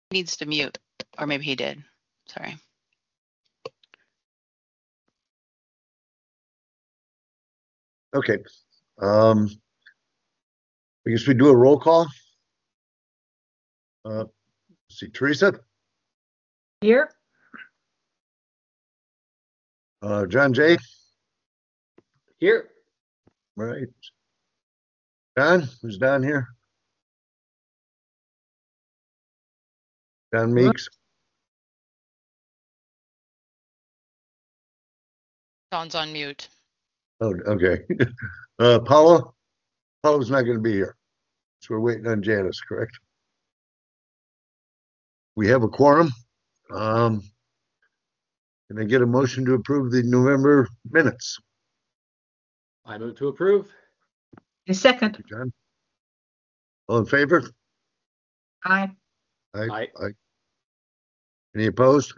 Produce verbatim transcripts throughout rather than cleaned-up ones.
Needs to mute, or maybe he did. Sorry. Okay. Um, I guess we do a roll call. Uh, let's see, Teresa? Here. Uh, John Jay? Here. Right. Don, who's down here? Don Meeks? Don's on mute. Oh, okay. uh, Paula? Paula's not going to be here. So we're waiting on Janice, correct? We have a quorum. Um, can I get a motion to approve the November minutes? I move to approve. A second. Thank you, John. All in favor? Aye. Aye. Aye. Aye. Any opposed?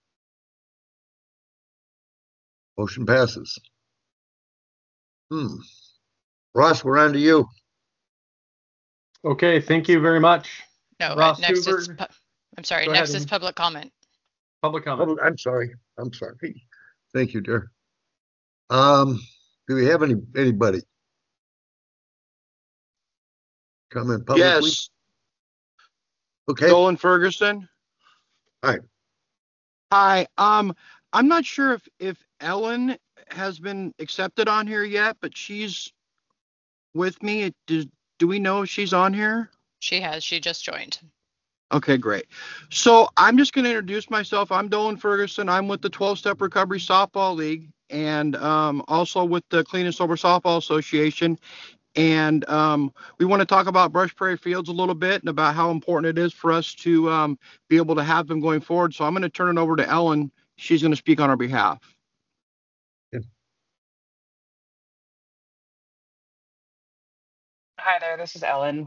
Motion passes. Hmm. Ross, we're on to you. Okay, thank you very much. No, Ross next is, Hoover. pu- I'm sorry, Go next ahead, is Amy. public comment. Public comment. Oh, I'm sorry. I'm sorry. Thank you, dear. Um, do we have any anybody? Comment publicly? Yes, Okay. Dolan Ferguson. Hi. Hi. Um, I'm not sure if if Ellen has been accepted on here yet, but she's with me. Do, do we know if she's on here? She has, she just joined. Okay, great. So I'm just going to introduce myself. I'm Dolan Ferguson. I'm with the twelve-Step Recovery Softball League and um, also with the Clean and Sober Softball Association. And um, we want to talk about Brush Prairie Fields a little bit and about how important it is for us to um, be able to have them going forward. So I'm going to turn it over to Ellen. She's going to speak on our behalf. Hi there, this is Ellen.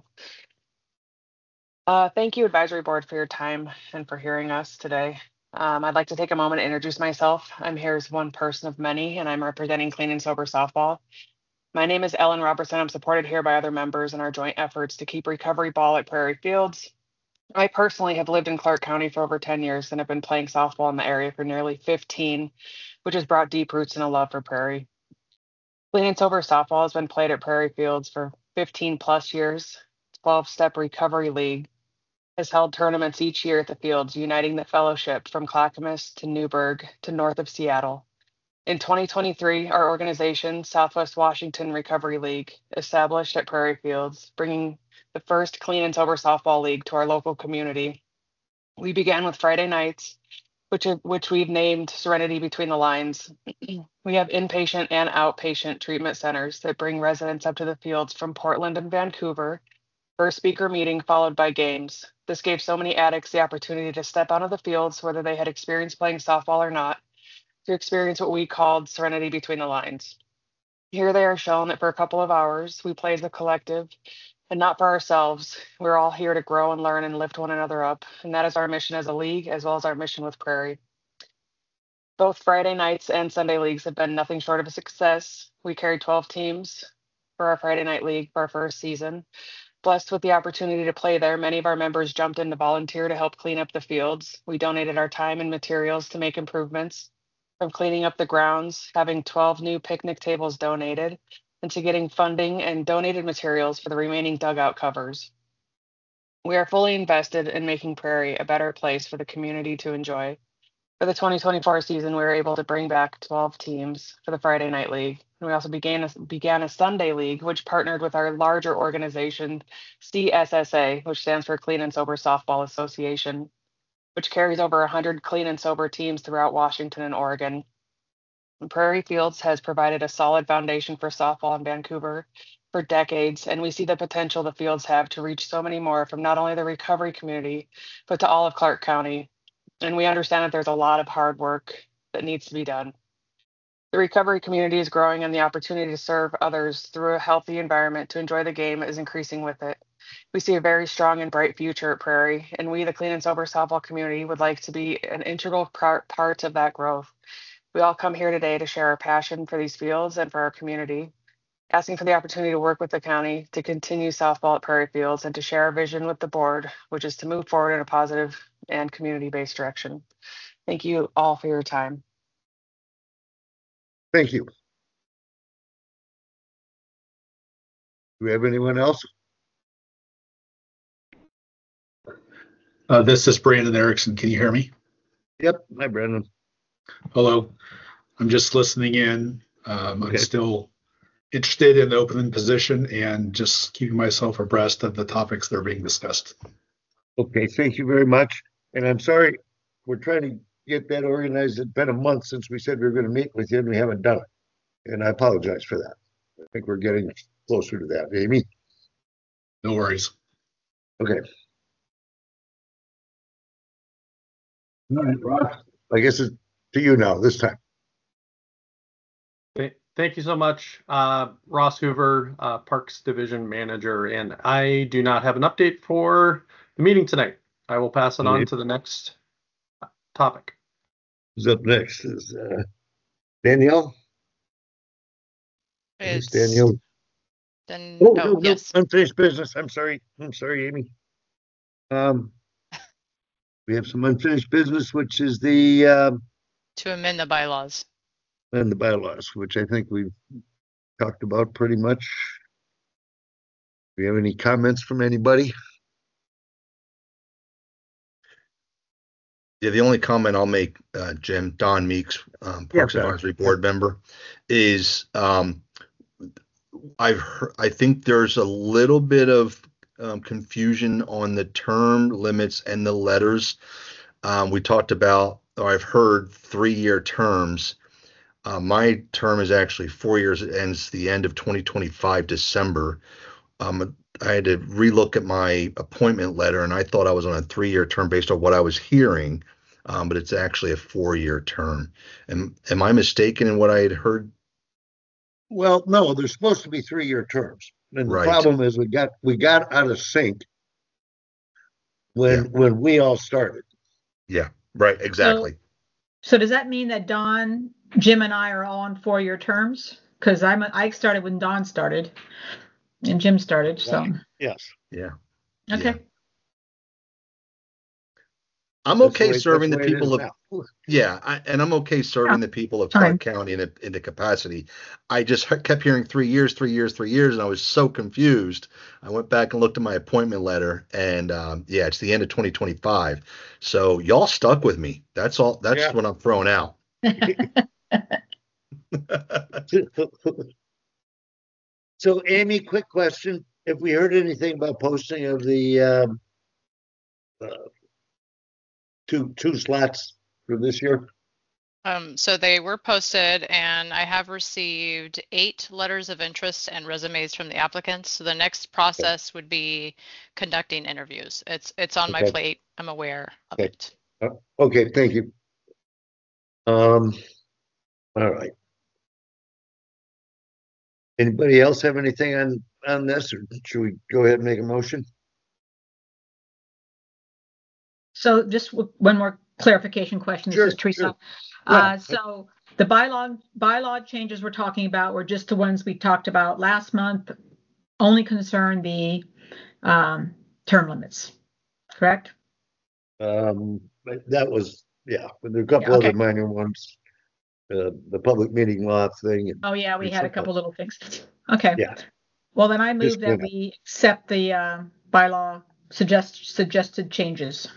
Uh, thank you, Advisory Board, for your time and for hearing us today. Um, I'd like to take a moment to introduce myself. I'm here as one person of many, and I'm representing Clean and Sober Softball. My name is Ellen Robertson. I'm supported here by other members in our joint efforts to keep recovery ball at Prairie Fields. I personally have lived in Clark County for over ten years and have been playing softball in the area for nearly fifteen, which has brought deep roots and a love for Prairie. Clean and Sober Softball has been played at Prairie Fields for fifteen plus years. twelve-Step Recovery League has held tournaments each year at the fields, uniting the fellowship from Clackamas to Newburgh to north of Seattle. In twenty twenty-three, our organization, Southwest Washington Recovery League, established at Prairie Fields, bringing the first clean and sober softball league to our local community. We began with Friday nights, which, are, which we've named Serenity Between the Lines. We have inpatient and outpatient treatment centers that bring residents up to the fields from Portland and Vancouver for a speaker meeting followed by games. This gave so many addicts the opportunity to step onto the fields, whether they had experienced playing softball or not, to experience what we called Serenity Between the Lines. Here they are shown that for a couple of hours, we play as a collective and not for ourselves. We're all here to grow and learn and lift one another up. And that is our mission as a league, as well as our mission with Prairie. Both Friday nights and Sunday leagues have been nothing short of a success. We carried twelve teams for our Friday night league for our first season. Blessed with the opportunity to play there, many of our members jumped in to volunteer to help clean up the fields. We donated our time and materials to make improvements, from cleaning up the grounds, having twelve new picnic tables donated, and to getting funding and donated materials for the remaining dugout covers. We are fully invested in making Prairie a better place for the community to enjoy. For the twenty twenty-four season, we were able to bring back twelve teams for the Friday Night League. And we also began a, began a Sunday League, which partnered with our larger organization, C S S A, which stands for Clean and Sober Softball Association, which carries over one hundred clean and sober teams throughout Washington and Oregon. Prairie Fields has provided a solid foundation for softball in Vancouver for decades, and we see the potential the fields have to reach so many more from not only the recovery community, but to all of Clark County. And we understand that there's a lot of hard work that needs to be done. The recovery community is growing, and the opportunity to serve others through a healthy environment to enjoy the game is increasing with it. We see a very strong and bright future at Prairie, and we, the Clean and Sober Softball community, would like to be an integral part of that growth. We all come here today to share our passion for these fields and for our community, asking for the opportunity to work with the county to continue softball at Prairie Fields and to share our vision with the board, which is to move forward in a positive and community-based direction. Thank you all for your time. Thank you. Do we have anyone else? Uh, this is Brandon Erickson. Can you hear me? Yep. Hi, Brandon. Hello. I'm just listening in. Um, Okay. I'm still interested in the open position and just keeping myself abreast of the topics that are being discussed. Okay, thank you very much. And I'm sorry, we're trying to get that organized. It's been a month since we said we were going to meet with you and we haven't done it. And I apologize for that. I think we're getting closer to that, Amy. No worries. Okay. All right, Ross, I guess it's to you now this time. Th- Thank you so much, uh, Ross Hoover, uh, Parks Division Manager, and I do not have an update for the meeting tonight. I will pass it on Great. to the next topic. Who's up next is uh, Danielle. Yes, It's Danielle. then, Oh, oh, no, no, yes. unfinished business. I'm sorry. I'm sorry, Amy. Um, we have some unfinished business, which is the um, To amend the bylaws. and the bylaws, which I think we've talked about pretty much. Do you have any comments from anybody? Yeah, the only comment I'll make, uh, Jim, Don Meeks, um, Yeah, Parks Don. Advisory Board member, is um, I've heard, I think there's a little bit of um, confusion on the term limits and the letters. Um, we talked about, or I've heard, three-year terms. Uh, my term is actually four years. It ends the end of twenty twenty-five, December. Um, I had to relook at my appointment letter, and I thought I was on a three-year term based on what I was hearing, um, but it's actually a four-year term. Am, am I mistaken in what I had heard? Well, no, there's supposed to be three-year terms. And the Right. problem is we got, we got out of sync when, Yeah. when we all started. Yeah, right, exactly. So does that mean that Don, Jim and I are all on four-year terms? Because I'm, I started when Don started and Jim started, so, Yes. Yeah. okay. I'm That's the okay way- serving that's the the way it people is of, now. yeah, I, and I'm okay serving the people of Fine. Clark County in a, in the capacity. I just he- kept hearing three years, three years, three years, and I was so confused. I went back and looked at my appointment letter, and um, yeah, it's the end of twenty twenty-five. So y'all stuck with me. That's all. That's Yeah. what I'm throwing out. So Amy, quick question. Have we heard anything about posting of the um, uh, two, two slots for this year? Um, so they were posted and I have received eight letters of interest and resumes from the applicants. So the next process would be conducting interviews. It's, it's on my Okay. plate. I'm aware of Okay. it. Oh, okay, thank you. Um, all right. Anybody else have anything on, on this, or should we go ahead and make a motion? So just w- one more clarification question. This Sure, is Teresa. sure. Uh, Yeah. so the bylaw, bylaw changes we're talking about were just the ones we talked about last month, only concern the um, term limits, correct? Um, but that was, yeah, but there are a couple Yeah, okay. other minor ones. Uh, the public meeting law thing. and- Oh, yeah, we There's had a some- couple little things. Okay. Yeah. Well, then I move Just that clean up. we accept the uh, bylaw suggest, suggested changes.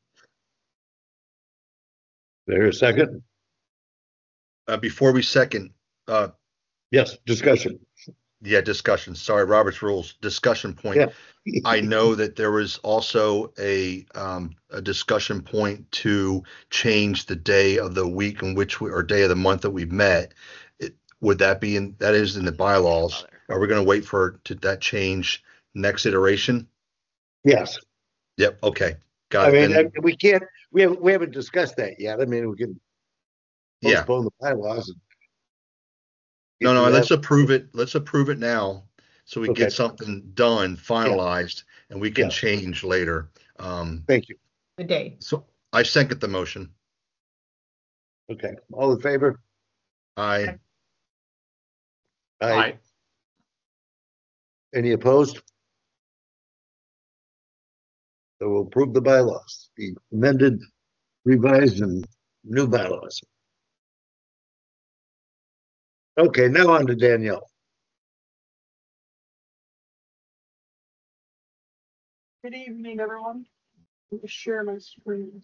There a second? Uh, before we second, uh, Yes, discussion. yeah, discussion. Sorry, Robert's rules, discussion point. Yeah. I know that there was also a um, a discussion point to change the day of the week in which we, or day of the month that we've met. It, would that be in, that is in the bylaws? Are we going to wait for to that change next iteration? Yes, Yep. Okay. Got I it. mean, Then- I- we can't, we haven't, we haven't discussed that yet. I mean, we can yeah. postpone the bylaws. and No, no. get to Let's that. approve it. Let's approve it now, so we Okay. get something done, finalized, and we can Yeah. change later. Um, Thank you. The day. so I second the motion. Okay, all in favor? I Aye. Any opposed? So we'll approve the bylaws, the amended, revised, and new bylaws. Okay, now on to Danielle. Good evening, everyone. Let me share my screen.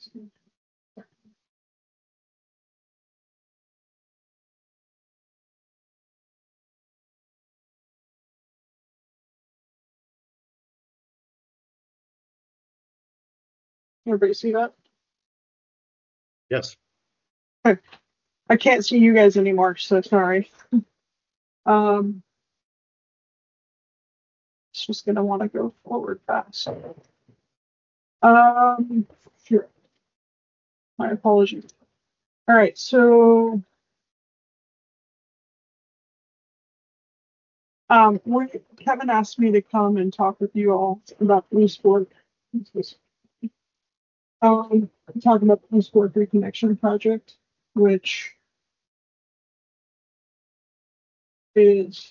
Everybody see that? Yes. Okay. I can't see you guys anymore, so sorry. Um, it's just gonna want to go forward fast. Um, sure. My apologies. All right, so um, we, Kevin asked me to come and talk with you all about the East Fork. Um, talking about the East Fork Reconnection Project, which is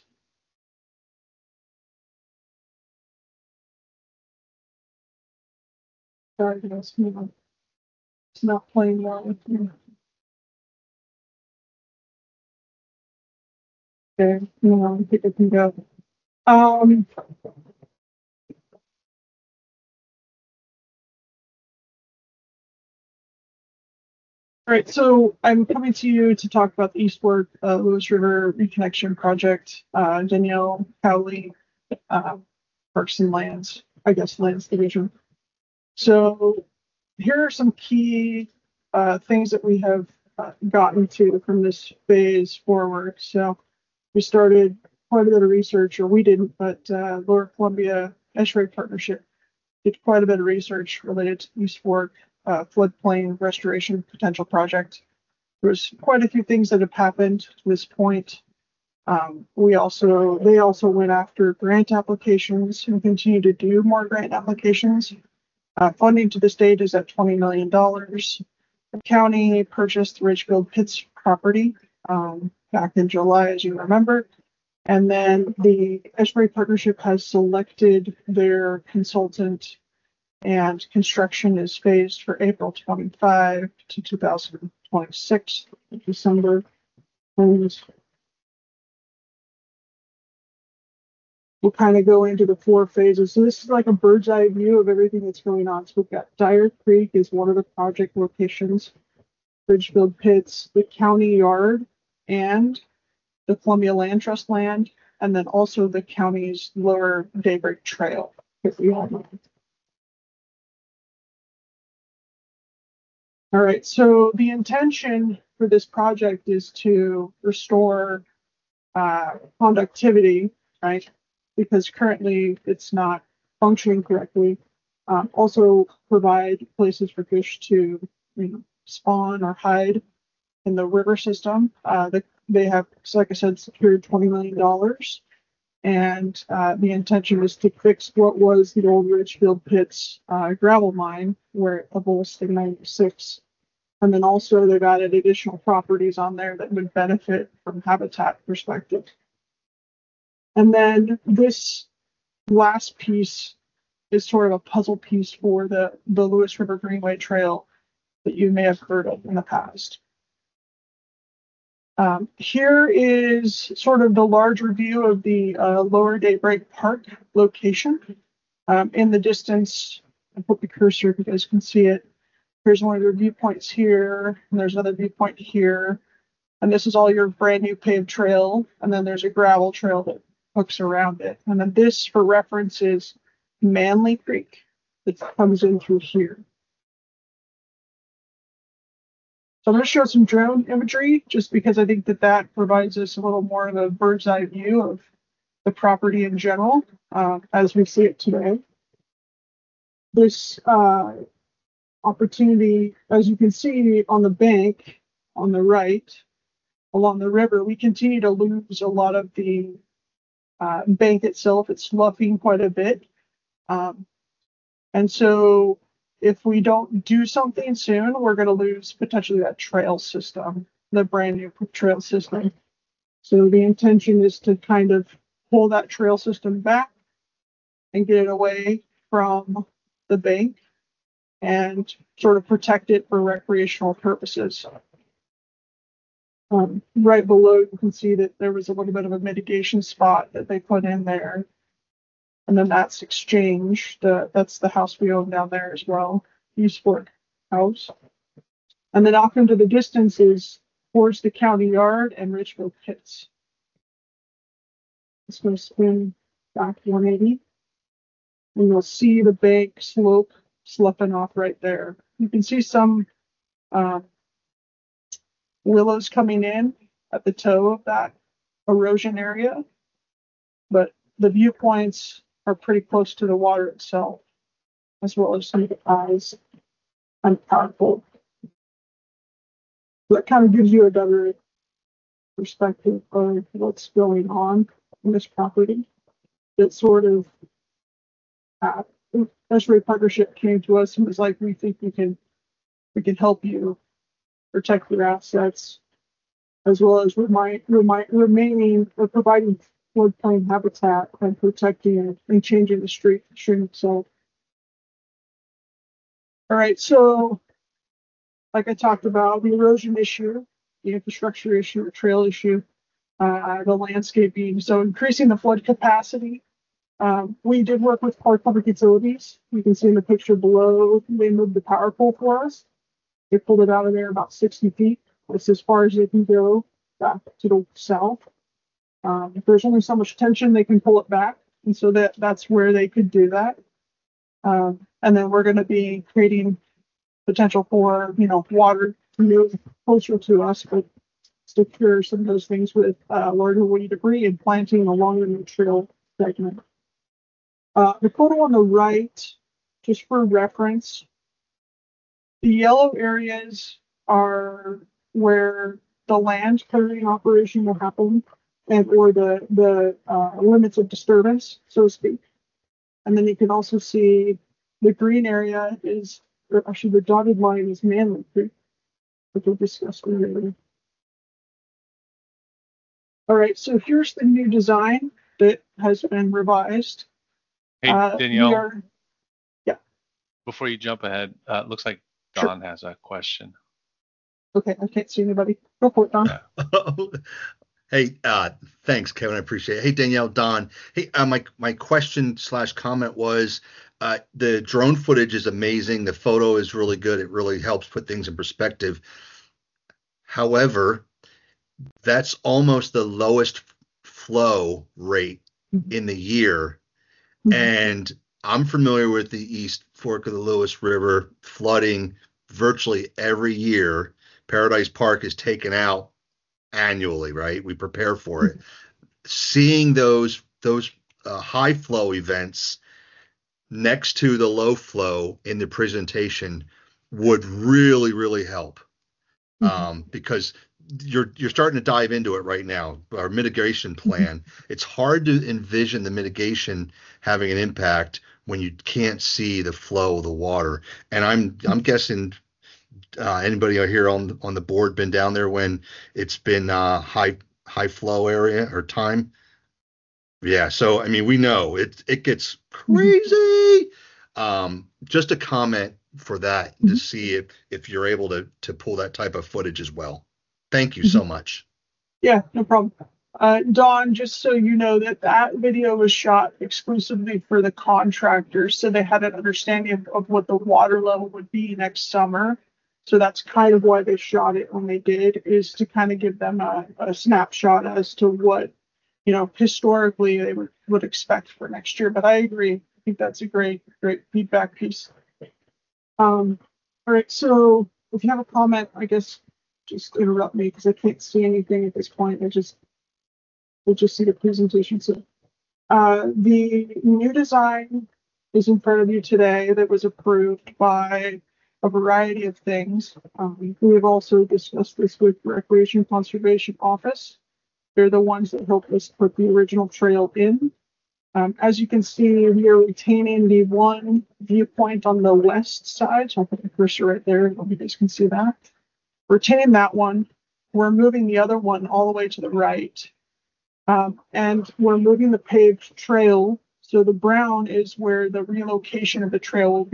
sorry, guys, you know, it's not playing well with me. Okay, you know, I think I can go. Um, all right, so I'm coming to you to talk about the East Fork uh, Lewis River Reconnection Project. Uh, Danielle Cowley, uh, Parks and Lands, I guess Lands Division. So here are some key uh, things that we have uh, gotten to from this phase forward. So we started quite a bit of research, or we didn't, but uh, Lower Columbia Estuary Partnership did quite a bit of research related to East Fork uh, floodplain restoration potential project. There's quite a few things that have happened to this point. Um, we also, they also went after grant applications and continue to do more grant applications. Uh, funding to this date is at twenty million dollars. The county purchased the Ridgefield Pits property um, back in July, as you remember. And then the Estuary Partnership has selected their consultant, and construction is phased for April twenty-five to two thousand twenty-six, December. And we'll kind of go into the four phases. So this is like a bird's eye view of everything that's going on. So we've got Dyer Creek is one of the project locations, Ridgefield Pits, the county yard, and the Columbia Land Trust land, and then also the county's lower Daybreak Trail that we all know. All right, so the intention for this project is to restore uh, conductivity, right? Because currently it's not functioning correctly. Um, also provide places for fish to, you know, spawn or hide in the river system. Uh, the, they have, like I said, secured twenty million dollars. And uh, the intention is to fix what was the old Ridgefield Pits uh, gravel mine, where it levels to ninety-six. And then also they've added additional properties on there that would benefit from habitat perspective. And then this last piece is sort of a puzzle piece for the, the Lewis River Greenway Trail that you may have heard of in the past. Um, here is sort of the larger view of the uh, Lower Daybreak Park location. Um, in the distance, I put the cursor if you guys can see it. Here's one of your viewpoints here, and there's another viewpoint here. And this is all your brand new paved trail. And then there's a gravel trail that hooks around it. And then this, for reference, is Manley Creek that comes in through here. So I'm going to show some drone imagery just because I think that that provides us a little more of a bird's eye view of the property in general uh, as we see it today. This uh, opportunity, as you can see on the bank on the right along the river, we continue to lose a lot of the uh, bank itself. It's sloughing quite a bit. Um, and so if we don't do something soon, we're going to lose potentially that trail system, the brand new trail system. So the intention is to kind of pull that trail system back and get it away from the bank and sort of protect it for recreational purposes. Um, right below, you can see that there was a little bit of a mitigation spot that they put in there. And then that's Exchange. The, that's the house we own down there as well, Eastport House. And then off into the distance is towards the county yard and Richfield Pits. It's going to spin back one eighty. And you'll see the bank slope sloughing off right there. You can see some um, willows coming in at the toe of that erosion area, but the viewpoints are pretty close to the water itself, as well as some of the eyes and powerful. That kind of gives you a better perspective of what's going on in this property. It sort of, uh, Estuary Partnership came to us and was like, we think we can, we can help you protect your assets, as well as remind, remind, remaining or providing floodplain habitat and protecting and changing the street stream itself. All right, so like I talked about, the erosion issue, the infrastructure issue, the trail issue, uh, the landscaping. So increasing the flood capacity. Um, we did work with Clark Public Utilities. You can see in the picture below, they moved the power pole for us. They pulled it out of there about sixty feet. That's as far as they can go back to the south. Um, if there's only so much tension, they can pull it back. And so that, that's where they could do that. Um, and then we're going to be creating potential for, you know, water to move closer to us, but secure some of those things with uh, larger woody debris and planting along the new trail segment. Uh, the photo on the right, just for reference, the yellow areas are where the land clearing operation will happen, and or the the uh, limits of disturbance, so to speak. And then you can also see the green area is, or actually the dotted line is Manley Creek, which we'll discuss later. All right, so here's the new design that has been revised. Hey, Uh, Danielle, we are, yeah, before you jump ahead, uh, it looks like Sure. Don has a question. okay, I can't see anybody. Go for it, Don. Hey, uh, thanks, Kevin. I appreciate it. Hey, Danielle, Don. Hey, uh, my my question slash comment was, uh, the drone footage is amazing. The photo is really good. It really helps put things in perspective. However, that's almost the lowest flow rate Mhm. in the year. Mhm. And I'm familiar with the East Fork of the Lewis River flooding virtually every year. Paradise Park is taken out annually, right? We prepare for it. Seeing those those uh, high flow events next to the low flow in the presentation would really, really help. Mhm. Um, because you're you're starting to dive into it right now. Our mitigation plan. It's hard to envision the mitigation having an impact when you can't see the flow of the water. And I'm I'm guessing uh, anybody out here on on the board been down there when it's been uh, high high flow area or time. Yeah, so I mean we know it it gets crazy. Um, just a comment for that to Mhm. see if if you're able to to pull that type of footage as well. Thank you so much. Yeah, no problem. Uh, Dawn, just so you know that that video was shot exclusively for the contractors, so they had an understanding of, of what the water level would be next summer. So that's kind of why they shot it when they did, is to kind of give them a, a snapshot as to what, you know, historically they would, would expect for next year. But I agree. I think that's a great, great feedback piece. Um, all right, so if you have a comment, I guess just interrupt me because I can't see anything at this point. I just we'll just see the presentation. So uh, the new design is in front of you today that was approved by a variety of things. Um, we have also discussed this with Recreation Conservation Office. They're the ones that helped us put the original trail in. Um, as you can see, we are retaining the one viewpoint on the west side. So I'll put the cursor right there. I hope you guys can see that. Retaining that one. We're moving the other one all the way to the right. Um, and we're moving the paved trail. So the brown is where the relocation of the trail will be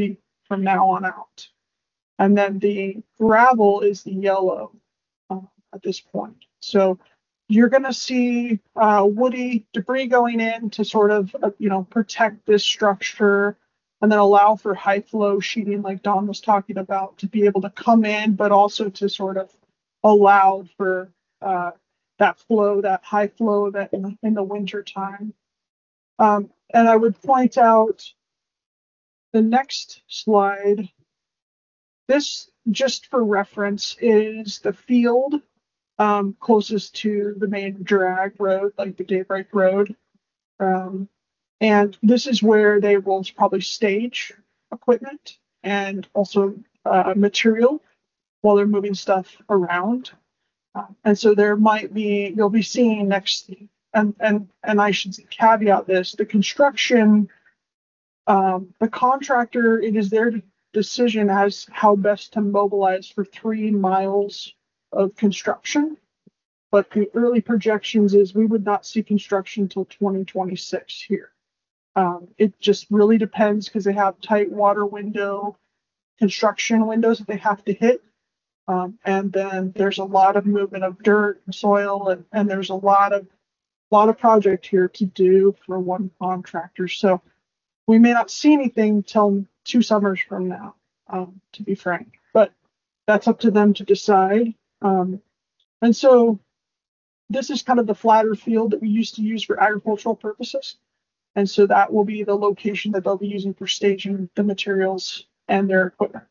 from now on out. And then the gravel is the yellow uh, at this point. So you're going to see uh, woody debris going in to sort of, uh, you know, protect this structure and then allow for high flow sheeting like Don was talking about to be able to come in, but also to sort of allow for uh, that flow, that high flow that in, in the winter time. Um, and I would point out the next slide. This, just for reference, is the field um, closest to the main drag road, like the Daybreak Road. Um, and this is where they will probably stage equipment and also uh, material while they're moving stuff around. Uh, and so there might be, you'll be seeing next, and and and I should caveat this, the construction, um, the contractor, it is their decision as how best to mobilize for three miles of construction. But the early projections is we would not see construction until twenty twenty-six here. Um, it just really depends because they have tight water window construction windows that they have to hit. Um, and then there's a lot of movement of dirt and soil, and, and there's a lot of lot of project here to do for one contractor. So we may not see anything till two summers from now, um, to be frank. But that's up to them to decide. Um, and so this is kind of the flatter field that we used to use for agricultural purposes. And so that will be the location that they'll be using for staging the materials and their equipment.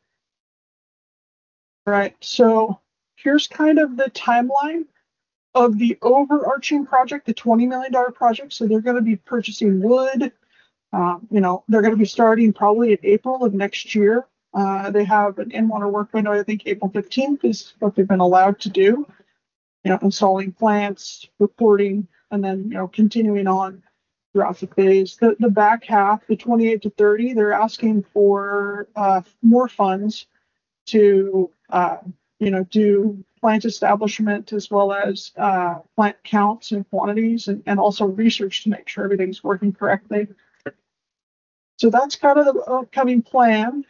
All right, so here's kind of the timeline of the overarching project, the twenty million dollars project. So they're going to be purchasing wood. Um, you know, they're going to be starting probably in April of next year. Uh, they have an in-water work window, I think April fifteenth is what they've been allowed to do. You know, installing plants, reporting, and then, you know, continuing on throughout the phase. The, the back half, the twenty-eight to thirty, they're asking for uh, more funds to, uh, you know, do plant establishment as well as uh, plant counts and quantities, and, and also research to make sure everything's working correctly. So that's kind of the upcoming plan.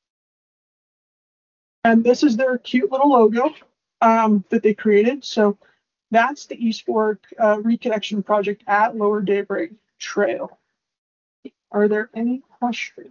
And this is their cute little logo um, that they created. So that's the East Fork uh, Reconnection Project at Lower Daybreak Trail. Are there any questions?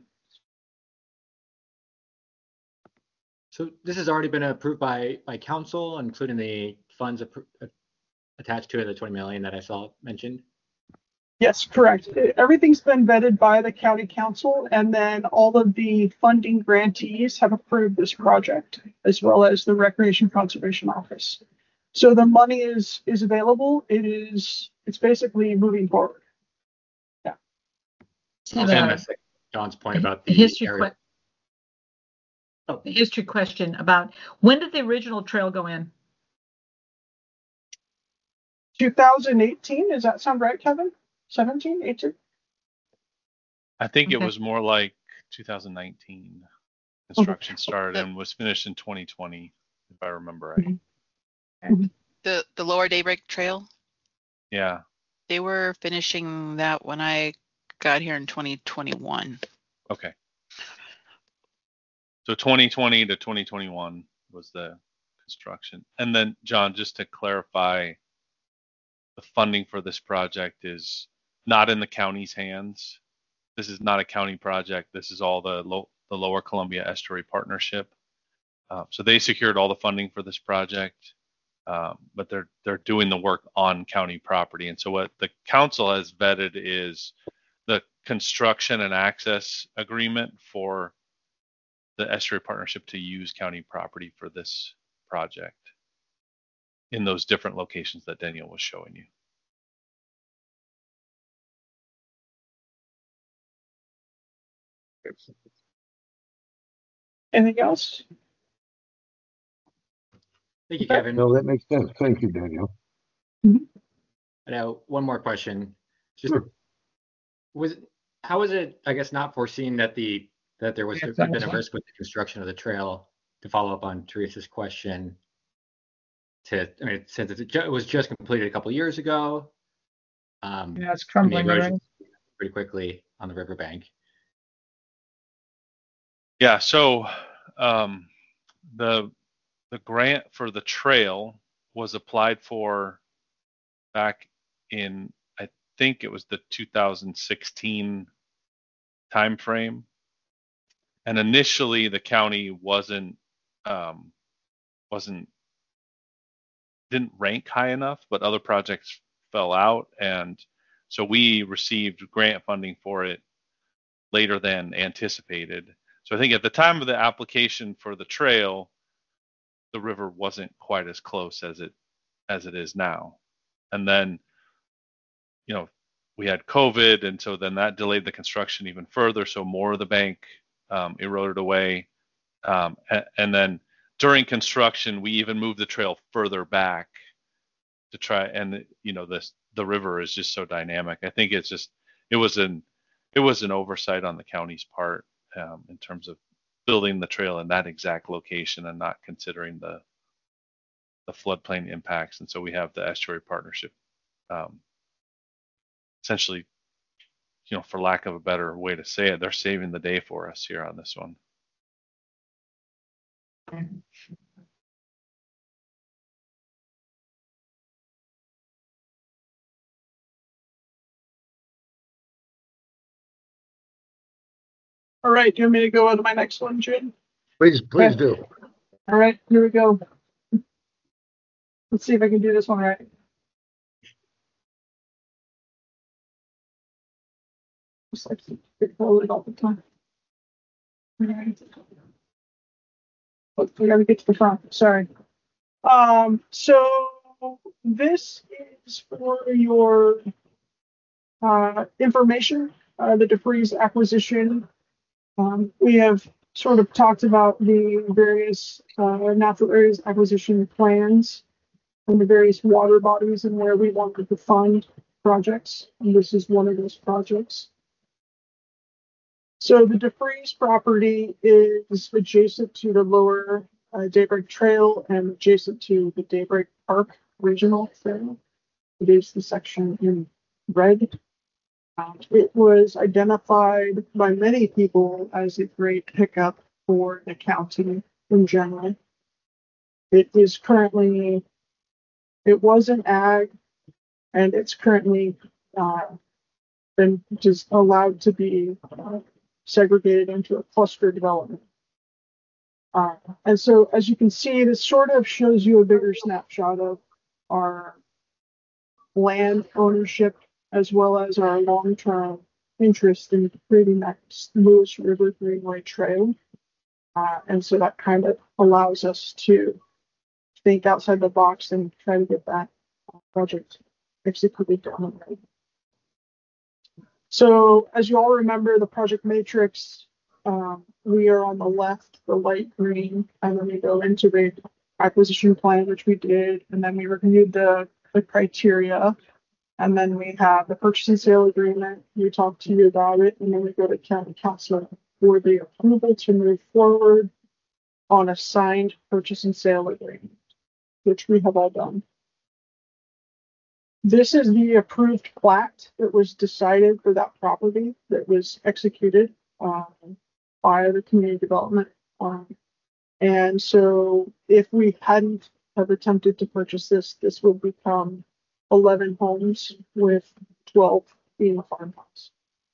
So this has already been approved by by council, including the funds attached to it, the twenty million that I saw mentioned. Yes, correct. Everything's been vetted by the county council, and then all of the funding grantees have approved this project, as well as the Recreation Conservation Office. So the money is is available. It is it's basically moving forward. Yeah. And that's like John's point about the history. area. Que- oh, the history question about when did the original trail go in? two thousand eighteen. Does that sound right, Kevin? seventeen, eighteen? I think Okay. it was more like two thousand nineteen. Construction started and was finished in twenty twenty, if I remember right. Mhm. The the Lower Daybreak Trail, Yeah. they were finishing that when I got here in twenty twenty-one. Okay. So twenty twenty to twenty twenty-one was the construction. And then, John, just to clarify, the funding for this project is not in the county's hands. This is not a county project. This is all the, low, the Lower Columbia Estuary Partnership. Uh, so they secured all the funding for this project, um, but they're they're doing the work on county property. And so what the council has vetted is the construction and access agreement for the Estuary Partnership to use county property for this project in those different locations that Danielle was showing you. Anything else? Thank you, Kevin. No, that makes sense. Thank you, Daniel. Now, one more question. Just Sure. was how was it, I guess, not foreseen that the that there was Yes, been that a was risk with the construction of the trail, to follow up on Teresa's question? To I mean, since it ju- it was just completed a couple years ago, um, Yeah, it's and the crumbling erosion already. pretty quickly on the riverbank. Yeah, so um, the the grant for the trail was applied for back in, I think it was the two thousand sixteen timeframe. And initially the county wasn't um, wasn't didn't rank high enough, but other projects fell out, and so we received grant funding for it later than anticipated. So I think at the time of the application for the trail, the river wasn't quite as close as it as it is now. And then, you know, we had COVID, and so then that delayed the construction even further. So more of the bank um, eroded away, um, and, and then during construction, we even moved the trail further back to try. And you know, this the river is just so dynamic. I think it's just it was an it was an oversight on the county's part um, in terms of building the trail in that exact location and not considering the the floodplain impacts. And so we have the estuary partnership, um, essentially, you know, for lack of a better way to say it, they're saving the day for us here on this one. All right, do you want me to go on to my next one, Jane? Please, please Okay. do. All right, here we go. Let's see if I can do this one right. Just like to get loaded all the time. All right. Oh, we gotta get to the front. Sorry. Um, so this is for your uh, information, uh, the DeFreeze acquisition. Um, we have sort of talked about the various uh, natural areas acquisition plans and the various water bodies and where we wanted to fund projects. And this is one of those projects. So the DeFreeze property is adjacent to the lower uh, Daybreak Trail and adjacent to the Daybreak Park Regional Trail. It is the section in red. Um, it was identified by many people as a great pickup for the county in general. It is currently, it was an ag, and it's currently uh, been just allowed to be uh, segregated into a cluster development. Uh, and so, as you can see, this sort of shows you a bigger snapshot of our land ownership as well as our long-term interest in creating that Lewis River Greenway Trail. Uh, and so that kind of allows us to think outside the box and try to get that project executed down. So as you all remember, the project matrix, um, we are on the left, the light green, and then we go into the acquisition plan, which we did, and then we reviewed the, the criteria, and then we have the purchase and sale agreement. We talked to you about it, and then we go to county council for the approval to move forward on a signed purchase and sale agreement, which we have all done. This is the approved plat that was decided for that property that was executed um, by the community development. Um, and so if we hadn't have attempted to purchase this, this would become eleven homes with twelve being a farmhouse.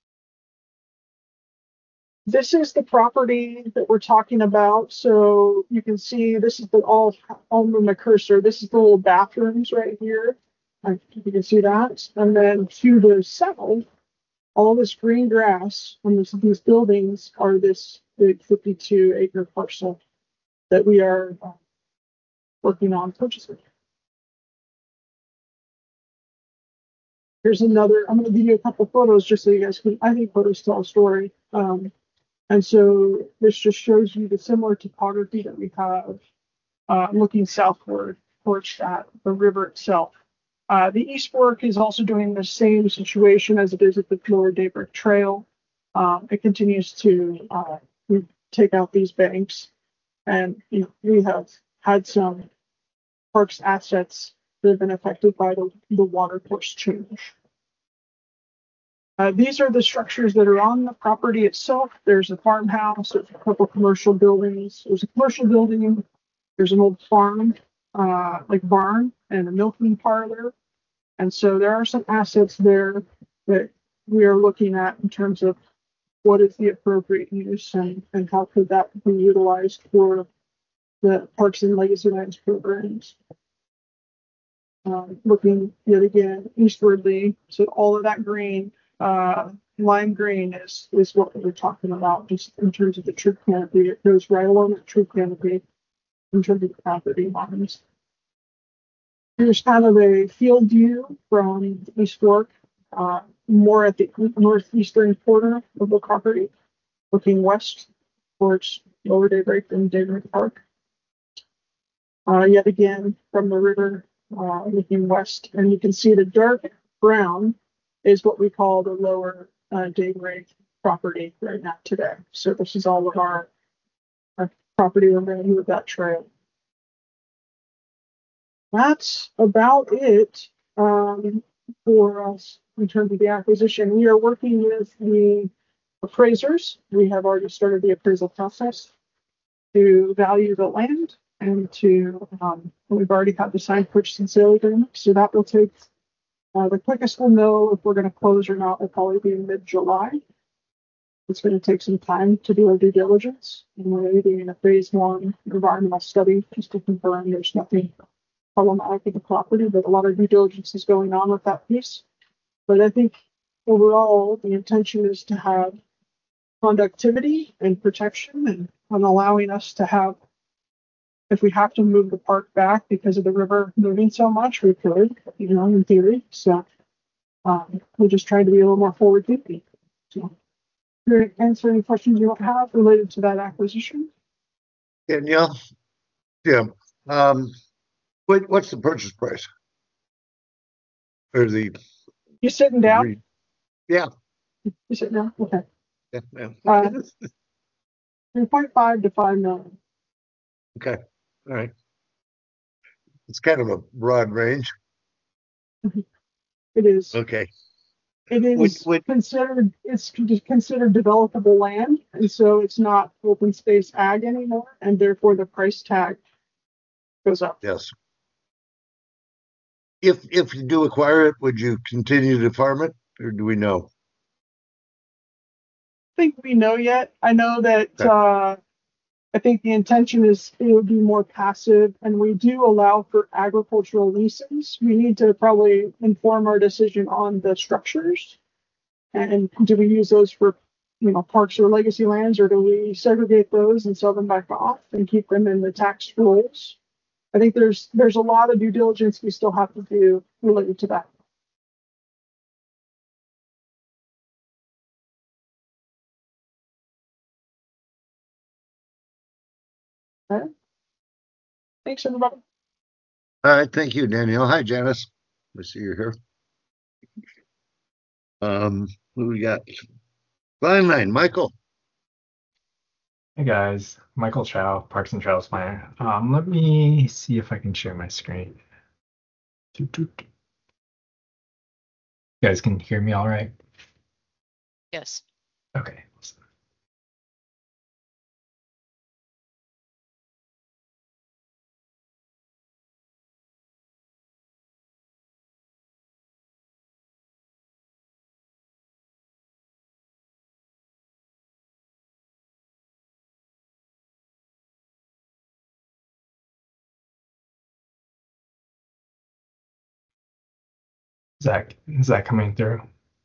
This is the property that we're talking about. So you can see this is the all, all in the cursor. This is the little bathrooms right here. You can see that. And then to the south, all this green grass and this, these buildings are this big fifty-two acre parcel that we are uh, working on purchasing. Here's another, I'm going to give you a couple photos just so you guys can, I think photos tell a story. Um, and so this just shows you the similar topography that we have uh, looking southward towards that, the river itself. Uh, the East Fork is also doing the same situation as it is at the lower Daybreak Trail. Um, it continues to uh, take out these banks, and you know, we have had some parks assets that have been affected by the, the water course change. Uh, these are the structures that are on the property itself. There's a farmhouse, there's a couple commercial buildings, there's a commercial building, there's an old farm, uh, like barn, and a milking parlor. And so there are some assets there that we are looking at in terms of what is the appropriate use and, and how could that be utilized for the Parks and Legacy Lands programs. Um, looking yet again eastwardly, so all of that green, uh, lime green is is what we're talking about, just in terms of the tree canopy. It goes right along the tree canopy in terms of the property lines. Here's kind of a field view from East Fork, uh, more at the northeastern corner of the property, looking west towards Lower Daybreak and Daybreak Park. Uh, yet again, from the river, uh, looking west, and you can see the dark brown is what we call the Lower uh, Daybreak property right now today. So this is all of our, our property remaining with that trail. That's about it um, for us in terms of the acquisition. We are working with the appraisers. We have already started the appraisal process to value the land and to, um, we've already had the signed purchase and sale agreement. So that will take, uh, the quickest we'll know if we're going to close or not will probably be mid-July. It's going to take some time to do our due diligence. And we're doing a phase one environmental study just to confirm there's nothing problematic with the property, but a lot of due diligence is going on with that piece. But I think overall, the intention is to have conductivity and protection and, and allowing us to have, if we have to move the park back because of the river moving so much, we could, you know, in theory. So um, we're just trying to be a little more forward thinking. So to answer any questions you don't have related to that acquisition. Danielle, yeah. Um, what, what's the purchase price? Or the You sitting down? agreed- Yeah. You sitting down? Okay. Yeah, yeah. Uh, three point five to five million. Okay, all right. It's kind of a broad range. It is. Okay. It is Would- would- considered, it's considered developable land, and so it's not open space ag anymore, and therefore the price tag goes up. Yes. If, if you do acquire it, would you continue to farm it, or do we know? I think we know yet. I know that, Okay. uh, I think the intention is it would be more passive, and we do allow for agricultural leases. We need to probably inform our decision on the structures. And do we use those for, you know, parks or legacy lands, or do we segregate those and sell them back off and keep them in the tax rolls? I think there's there's a lot of due diligence we still have to do related to that. Okay. Thanks, everybody. All right, thank you, Danielle. Hi, Janice. I see you're here. Um, who we got? Line nine, Michael. Hey guys, Michael Chow, Parks and Trails Planner. Um, let me see if I can share my screen. Doot, doot. You guys can hear me all right? Yes. Okay. Zach, is that coming through?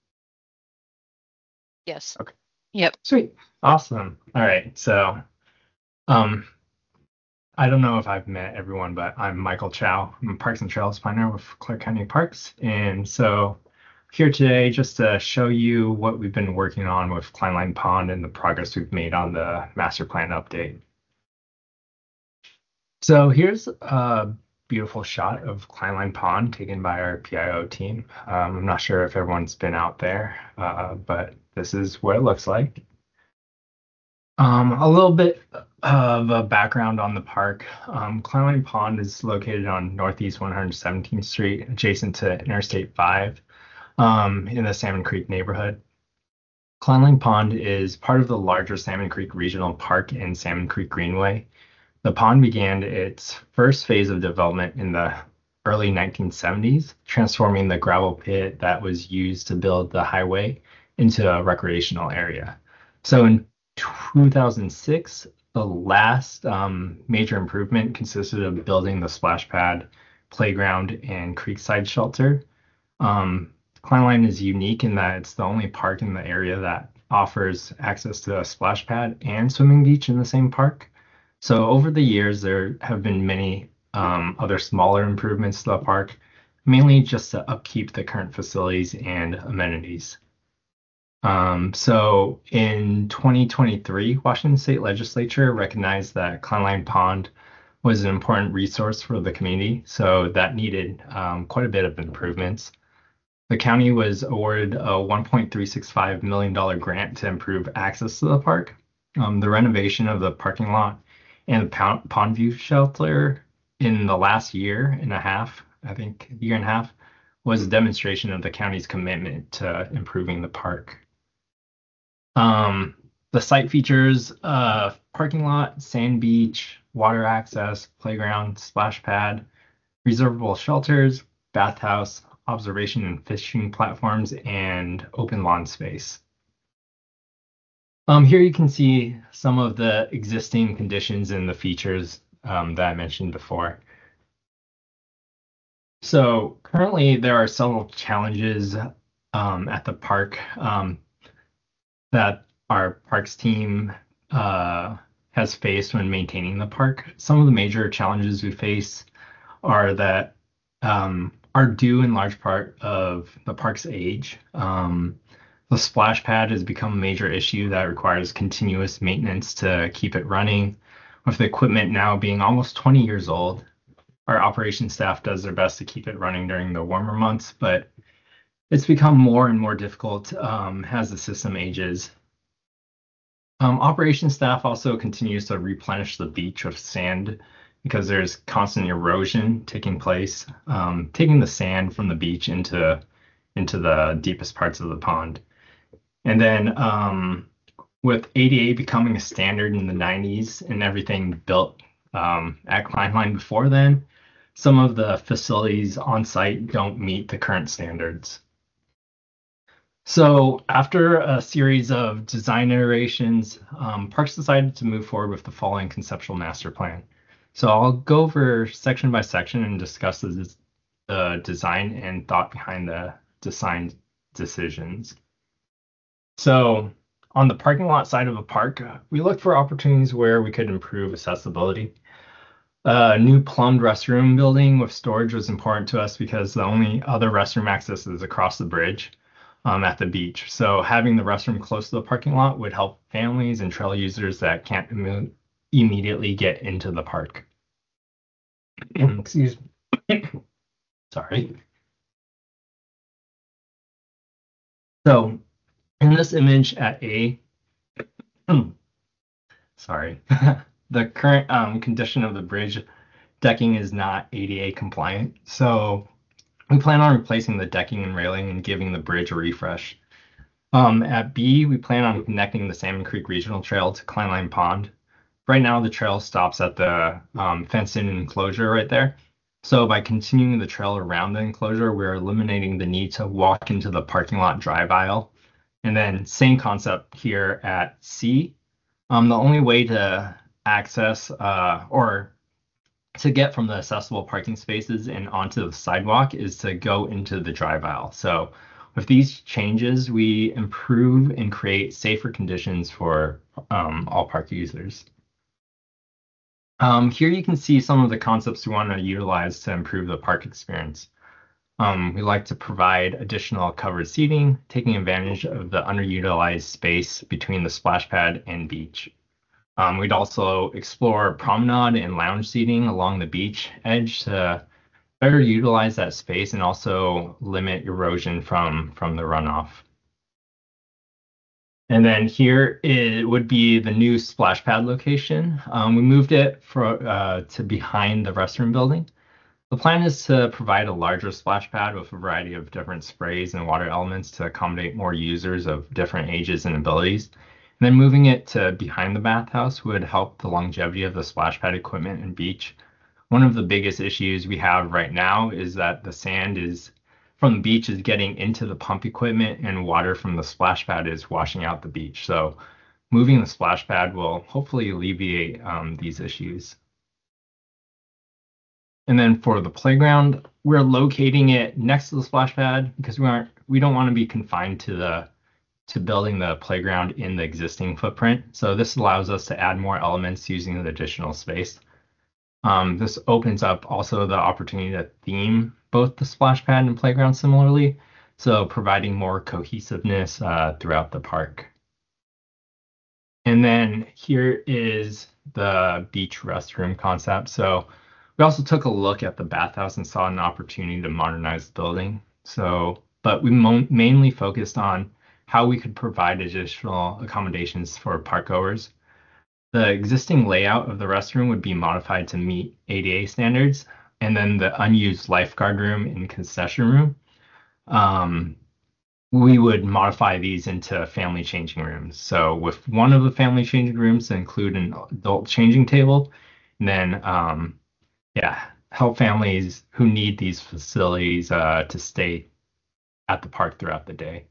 Yes. Okay. Yep. Sweet. Awesome. All right. So, um, I don't know if I've met everyone, but I'm Michael Chow. I'm a Parks and Trails Planner with Clark County Parks. And so here today just to show you what we've been working on with Kleinline Pond and the progress we've made on the master plan update. So here's a beautiful shot of Kleinline Pond taken by our P I O team. Um, I'm not sure if everyone's been out there, uh, but this is what it looks like. Um, a little bit of a background on the park. Um, Kleinline Pond is located on Northeast one hundred seventeenth Street, adjacent to Interstate five, um, in the Salmon Creek neighborhood. Kleinline Pond is part of the larger Salmon Creek Regional Park and Salmon Creek Greenway. The pond began its first phase of development in the early nineteen seventies, transforming the gravel pit that was used to build the highway into a recreational area. So in two thousand six, the last um, major improvement consisted of building the splash pad, playground, and creekside shelter. Um, Kleinline is unique in that it's the only park in the area that offers access to a splash pad and swimming beach in the same park. So over the years, there have been many um, other smaller improvements to the park, mainly just to upkeep the current facilities and amenities. Um, so in twenty twenty-three, Washington State Legislature recognized that Kleinline Pond was an important resource for the community, so that needed um, quite a bit of improvements. The county was awarded a one point three six five million dollars grant to improve access to the park. Um, the renovation of the parking lot and the pond, pond view shelter in the last year and a half, I think year and a half, was a demonstration of the county's commitment to improving the park. Um, the site features a parking lot, sand beach, water access, playground, splash pad, reservable shelters, bathhouse, observation and fishing platforms, and open lawn space. Um, here you can see some of the existing conditions and the features um, that I mentioned before. So currently there are several challenges um, at the park um, that our parks team uh, has faced when maintaining the park. Some of the major challenges we face are that um, are due in large part of the park's age. Um, the splash pad has become a major issue that requires continuous maintenance to keep it running. With the equipment now being almost twenty years old, our operations staff does their best to keep it running during the warmer months, but it's become more and more difficult um, as the system ages. Um, operations staff also continues to replenish the beach with sand because there's constant erosion taking place, um, taking the sand from the beach into, into the deepest parts of the pond. And then um, with A D A becoming a standard in the nineties and everything built um, at Kleinline before then, some of the facilities on site don't meet the current standards. So after a series of design iterations, um, Parks decided to move forward with the following conceptual master plan. So I'll go over section by section and discuss the, the design and thought behind the design decisions. So on the parking lot side of a park, we looked for opportunities where we could improve accessibility. A new plumbed restroom building with storage was important to us because the only other restroom access is across the bridge um, at the beach. So having the restroom close to the parking lot would help families and trail users that can't im- immediately get into the park. Excuse me. Sorry. So in this image at A, sorry, the current um, condition of the bridge decking is not A D A compliant. So we plan on replacing the decking and railing and giving the bridge a refresh. Um, at B, we plan on connecting the Salmon Creek Regional Trail to Kleinline Pond. Right now, the trail stops at the um, fenced-in enclosure right there. So by continuing the trail around the enclosure, we're eliminating the need to walk into the parking lot drive aisle. And then same concept here at C. Um, the only way to access uh, or to get from the accessible parking spaces and onto the sidewalk is to go into the drive aisle. So with these changes, we improve and create safer conditions for um, all park users. Um, here you can see some of the concepts we want to utilize to improve the park experience. Um, we like to provide additional covered seating, taking advantage of the underutilized space between the splash pad and beach. Um, we'd also explore promenade and lounge seating along the beach edge to better utilize that space and also limit erosion from, from the runoff. And then here it would be the new splash pad location. Um, we moved it for, uh, to behind the restroom building. The plan is to provide a larger splash pad with a variety of different sprays and water elements to accommodate more users of different ages and abilities. And then moving it to behind the bathhouse would help the longevity of the splash pad equipment and beach. One of the biggest issues we have right now is that the sand is from the beach is getting into the pump equipment and water from the splash pad is washing out the beach. So moving the splash pad will hopefully alleviate um, these issues. And then for the playground, we're locating it next to the splash pad because we aren't we don't want to be confined to the to building the playground in the existing footprint. So this allows us to add more elements using the additional space. Um, this opens up also the opportunity to theme both the splash pad and playground similarly, so providing more cohesiveness uh, throughout the park. And then here is the beach restroom concept. So we also took a look at the bathhouse and saw an opportunity to modernize the building. So, but we mo- mainly focused on how we could provide additional accommodations for park goers. The existing layout of the restroom would be modified to meet A D A standards, and then the unused lifeguard room and concession room, um, we would modify these into family changing rooms. So with one of the family changing rooms to include an adult changing table, and then um, yeah, help families who need these facilities uh, to stay at the park throughout the day.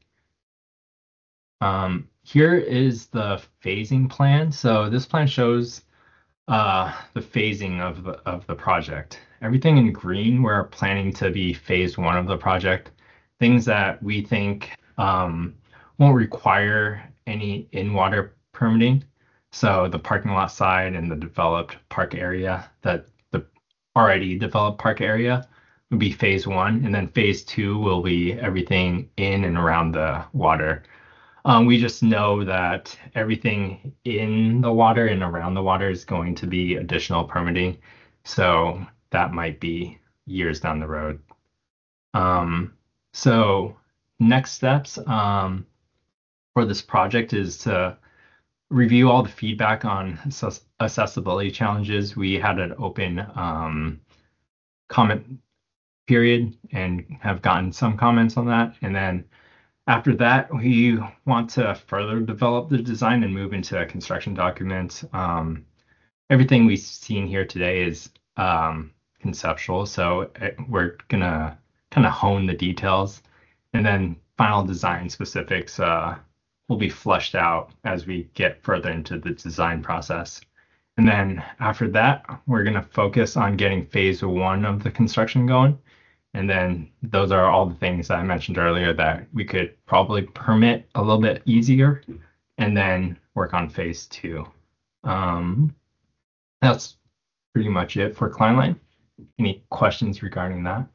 Um, here is the phasing plan. So this plan shows uh, the phasing of the, of the project. Everything in green, we're planning to be phase one of the project. Things that we think um, won't require any in-water permitting. So the parking lot side and the developed park area, that the already developed park area would be phase one. And then phase two will be everything in and around the water. Um, we just know that everything in the water and around the water is going to be additional permitting. So that might be years down the road. Um, so next steps um, for this project is to review all the feedback on access- accessibility challenges. We had an open um, comment period and have gotten some comments on that. And then after that, we want to further develop the design and move into a construction document. Um, everything we've seen here today is um, conceptual, so we're gonna kind of hone the details, and then final design specifics uh, will be fleshed out as we get further into the design process. And then after that, we're gonna focus on getting phase one of the construction going. And then those are all the things that I mentioned earlier that we could probably permit a little bit easier and then work on phase two. Um, that's pretty much it for Kleinline. Any questions regarding that?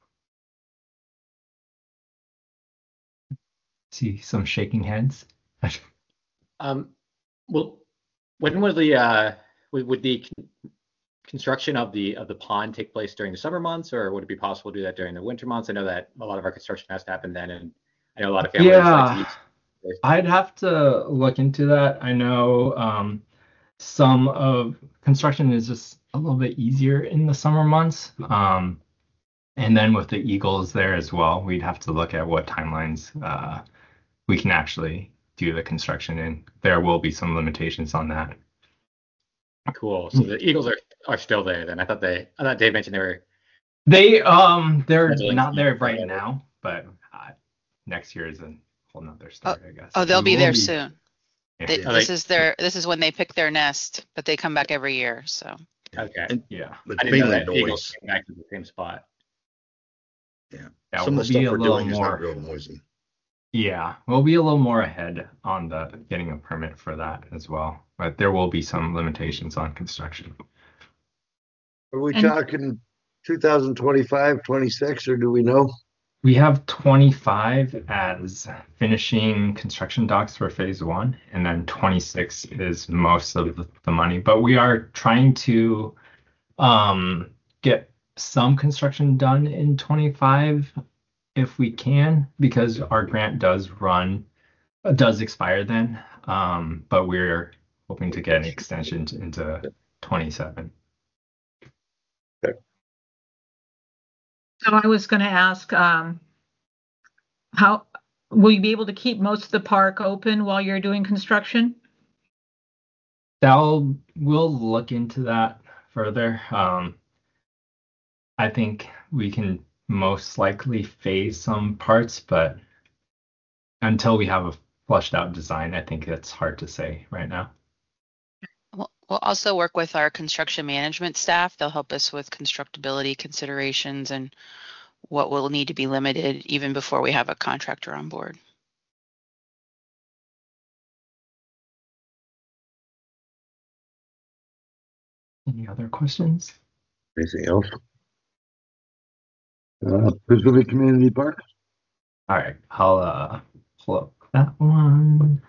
See some shaking heads. um, well, when would the uh, would, would the construction of the of the pond take place during the summer months, or would it be possible to do that during the winter months? I know that a lot of our construction has to happen then, and I know a lot of families yeah, like to use. I'd have to look into that. I know um, some of construction is just a little bit easier in the summer months, um, and then with the Eagles there as well, we'd have to look at what timelines uh, we can actually do the construction in. There will be some limitations on that. Cool. So the Eagles are are still there then. I thought they I thought Dave mentioned they were They um they're not there right now, but uh, next year is a whole nother story, I guess. Oh, they'll We be will there soon. Yeah. They, Are this they- is their this is when they pick their nest, but they come back every year. So okay. And Yeah. but I didn't know mainly that Eagles noise. came back to the same spot. Yeah. Yeah, Some we'll of the be stuff a we're little doing is more. not real noisy. Yeah, we'll be a little more ahead on the getting a permit for that as well, but there will be some limitations on construction. Are we And- talking two thousand twenty-five, twenty-six, or do we know? We have twenty-five as finishing construction docs for phase one, and then twenty-six is most of the, the money. But we are trying to um, get some construction done in twenty-five if we can, because our grant does run, uh, does expire then. Um, but we're hoping to get an extension to- into twenty-seven. So I was going to ask, um, how will you be able to keep most of the park open while you're doing construction? That'll we'll look into that further. Um, I think we can most likely phase some parts, but until we have a flushed out design, I think it's hard to say right now. We'll, we'll also work with our construction management staff. They'll help us with constructability considerations and what will need to be limited even before we have a contractor on board. Any other questions? Anything else? Uh, Pacific Community Park? All right, I'll uh, pull up that one.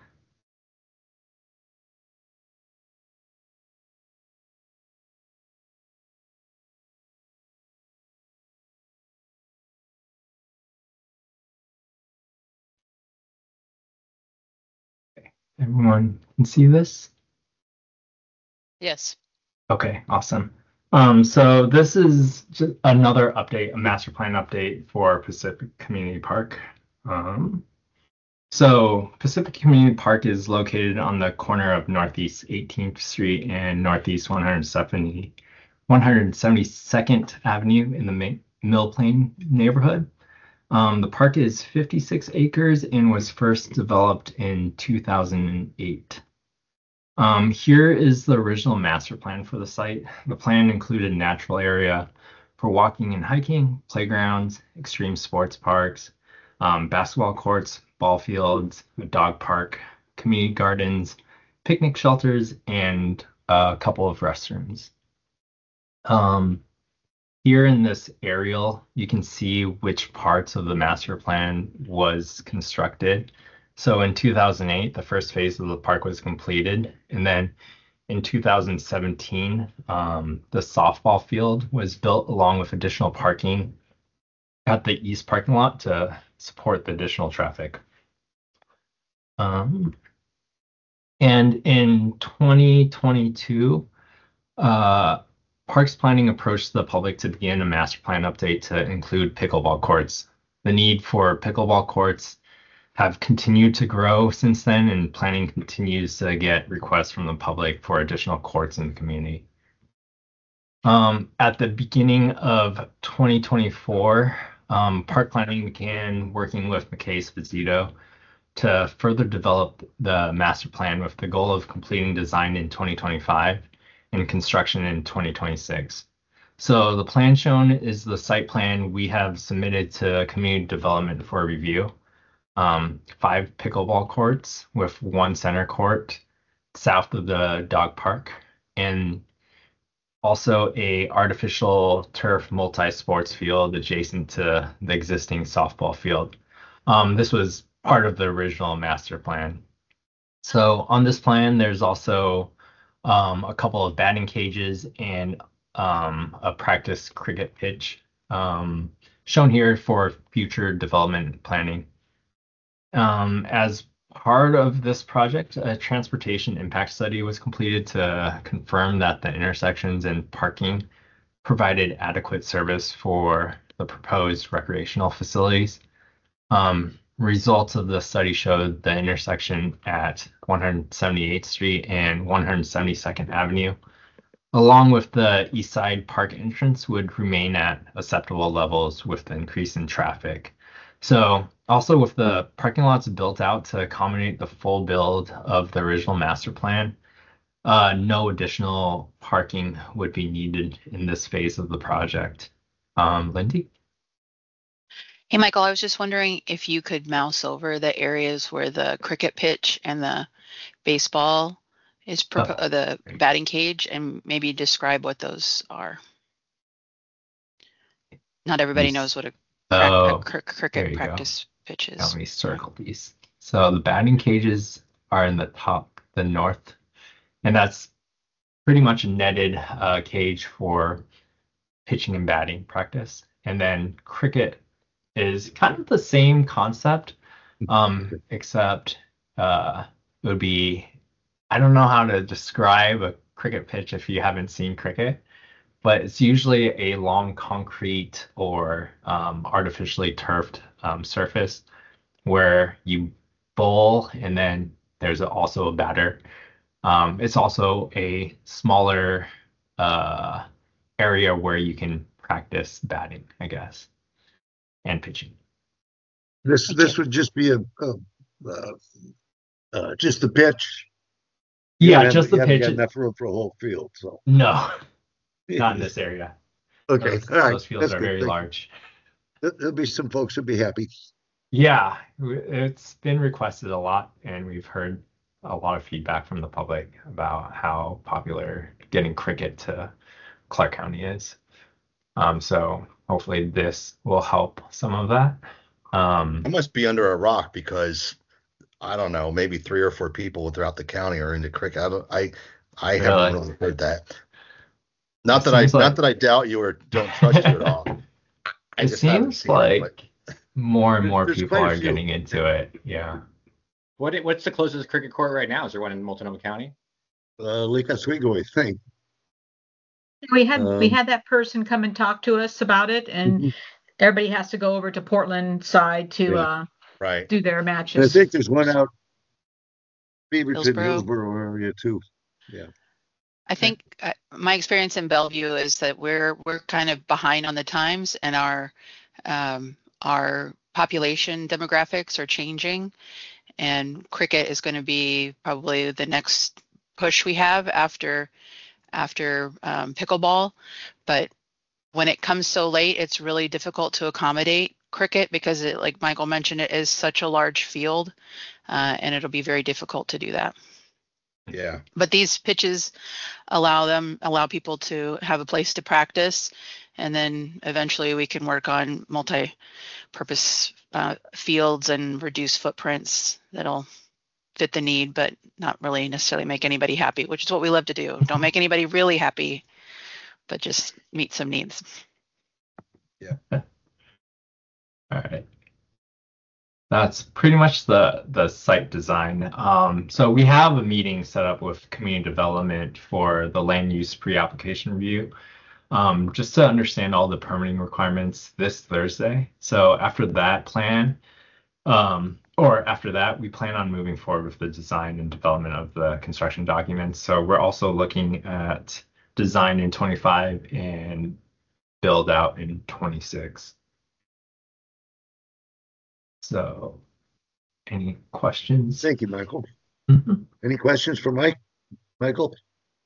Okay, everyone can see this? Yes. Okay, awesome. Um, so this is just another update, a master plan update for Pacific Community Park. Um, so Pacific Community Park is located on the corner of Northeast eighteenth Street and Northeast one hundred seventy-second Avenue in the Mill Plain neighborhood. Um, the park is fifty-six acres and was first developed in two thousand eight. Um, here is the original master plan for the site. The plan included a natural area for walking and hiking, playgrounds, extreme sports parks, um, basketball courts, ball fields, a dog park, community gardens, picnic shelters, and a couple of restrooms. Um, here in this aerial, you can see which parts of the master plan was constructed. So in two thousand eight, the first phase of the park was completed. And then in two thousand seventeen, um, the softball field was built along with additional parking at the east parking lot to support the additional traffic. Um, and in twenty twenty-two, uh, Parks Planning approached the public to begin a master plan update to include pickleball courts. The need for pickleball courts have continued to grow since then, and planning continues to get requests from the public for additional courts in the community. Um, at the beginning of twenty twenty-four, um, Park Planning began working with McKay Esposito to further develop the master plan with the goal of completing design in twenty twenty-five and construction in twenty twenty-six. So the plan shown is the site plan we have submitted to community development for review. Um, five pickleball courts with one center court south of the dog park, and also a artificial turf multi-sports field adjacent to the existing softball field. Um, this was part of the original master plan. So on this plan, there's also um, a couple of batting cages and um, a practice cricket pitch um, shown here for future development planning. Um, as part of this project, a transportation impact study was completed to confirm that the intersections and parking provided adequate service for the proposed recreational facilities. Um, results of the study showed the intersection at one hundred seventy-eighth Street and one hundred seventy-second Avenue, along with the east side park entrance, would remain at acceptable levels with the increase in traffic. So also with the parking lots built out to accommodate the full build of the original master plan, uh, no additional parking would be needed in this phase of the project. Um, Lindy? Hey, Michael, I was just wondering if you could mouse over the areas where the cricket pitch and the baseball is, propo- Oh, uh, the great. batting cage, and maybe describe what those are. Not everybody These- knows what a, prac- a Oh, cr- there cricket you go. practice pitch is. Let me circle these. So the batting cages are in the top, the north, and that's pretty much a netted uh, cage for pitching and batting practice. And then cricket is kind of the same concept, um, except uh, it would be, I don't know how to describe a cricket pitch if you haven't seen cricket, but it's usually a long concrete or um, artificially turfed um, surface where you bowl and then there's also a batter. Um, it's also a smaller uh, area where you can practice batting, I guess, and pitching. This Thank this you. would just be a, a uh, uh, just the pitch. You Yeah, don't have- just you the haven't pitch. got enough room for a whole field, so. No, not in this area. Okay, Those, all right, those fields that's are good. very Thank you. large. There- There'll be some folks who'll be happy. Yeah, it's been requested a lot, and we've heard a lot of feedback from the public about how popular getting cricket to Clark County is. Um, so hopefully this will help some of that. Um, I must be under a rock because I don't know, maybe three or four people throughout the county are into cricket. I don't, I, I haven't Really? really heard that. Not It that I, seems not like- that I doubt you or don't trust you at all. I it just haven't seems seen it, like but- more and more There's people quite a are few. getting into it. Yeah. What what's the closest cricket court right now? Is there one in Multnomah County? Uh, Lake Oswego, I think. We had we Um, had that person come and talk to us about it, and Mhm. everybody has to go over to Portland side to Yeah. uh, Right. do their And I matches. think there's one out Beaverton, Hillsborough. Hillsborough area too. I think uh, my experience in Bellevue is that we're we're kind of behind on the times, and our um, our population demographics are changing, and cricket is going to be probably the next push we have after after um, pickleball. But when it comes so late, it's really difficult to accommodate cricket because, it, like Michael mentioned, it is such a large field, uh, and it'll be very difficult to do that. Yeah. But these pitches allow them allow people to have a place to practice, and then eventually we can work on multi-purpose uh, fields and reduce footprints that'll fit the need, but not really necessarily make anybody happy, which is what we love to do. Don't make anybody really happy, but just meet some needs. All right. That's pretty much the the site design. Um, so we have a meeting set up with community development for the land use pre-application review, um, just to understand all the permitting requirements this Thursday. So after that plan, um, or after that, we plan on moving forward with the design and development of the construction documents. So we're also looking at design in twenty-five and build out in twenty-six. So, any questions? Thank you, Michael. Mhm. Any questions for Mike? Michael?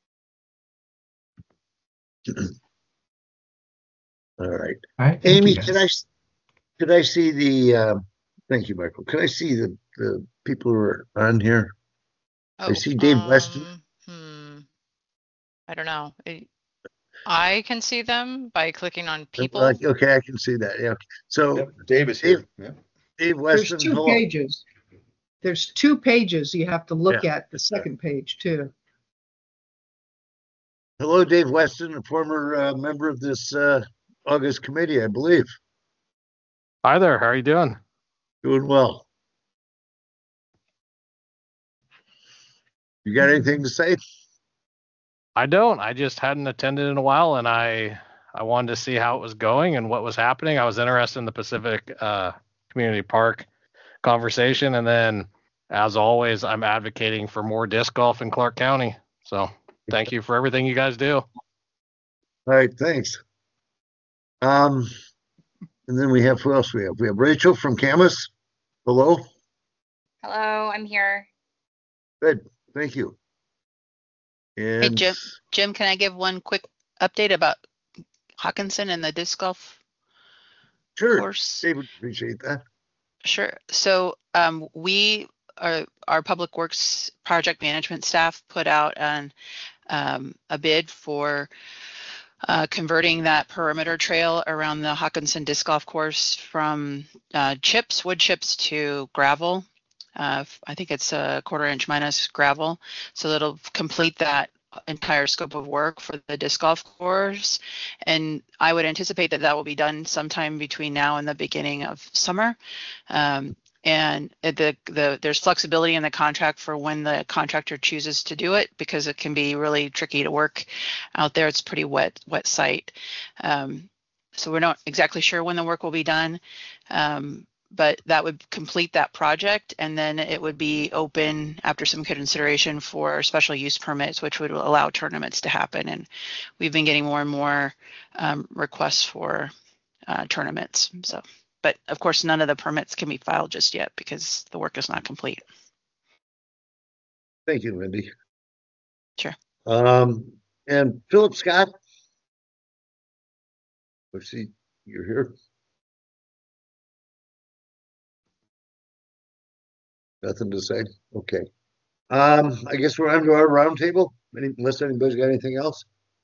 All right. All right. thank Amy, you, can guys. I, s- could I see the, uh, thank you, Michael. Can I see the, the people who are on here? I see Dave Weston. um, Hmm. I don't know. I- I can see them by clicking on people. Uh, Okay, I can see that, yeah. So Yep, Dave is here. Yeah. Dave There's Weston, two hello. pages. There's two pages you have to look at, the second page too. Hello, Dave Weston, a former uh, member of this uh, August committee, I believe. Hi there. How are you doing? Doing well. You got anything to say? I don't. I just hadn't attended in a while, and I I wanted to see how it was going and what was happening. I was interested in the Pacific uh, Community Park conversation, and then, as always, I'm advocating for more disc golf in Clark County. So, thank you for everything you guys do. All right, thanks. Um, and then we have, who else we have? We have Rachel from Camas. Hello, Hello, I'm here. good, thank you. Hey, And Jim. Jim, can I give one quick update about Hawkinson and the disc golf sure, course? Dave would appreciate that. Sure. So um, we, are, our Public Works project management staff put out an, um, a bid for uh, converting that perimeter trail around the Hawkinson disc golf course from uh, chips, wood chips to gravel. Uh, I think it's a quarter inch minus gravel. So that'll complete that entire scope of work for the disc golf course. And I would anticipate that that will be done sometime between now and the beginning of summer. Um, And it- the, the, there's flexibility in the contract for when the contractor chooses to do it, because it can be really tricky to work out there. It's pretty wet, wet site. Um, so we're not exactly sure when the work will be done, um, but that would complete that project, and then it would be open after some consideration for special use permits, which would allow tournaments to happen. And we've been getting more and more um, requests for uh, tournaments. So. But of course, none of the permits can be filed just yet because the work is not complete. Thank you, Wendy. Sure. Um, and Philip Scott. Let's see, you're here. Nothing to say. Okay. Um, I guess we're on to our roundtable. Any, unless anybody's got anything else.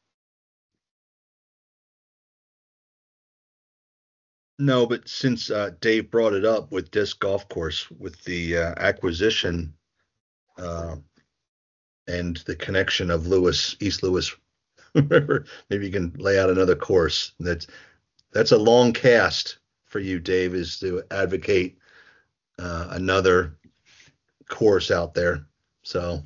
No, but since uh, Dave brought it up with disc golf course, with the uh, acquisition uh, and the connection of Lewis, East Lewis River, maybe you can lay out another course. That's that's a long cast for you, Dave, is to advocate uh, another course out there. So.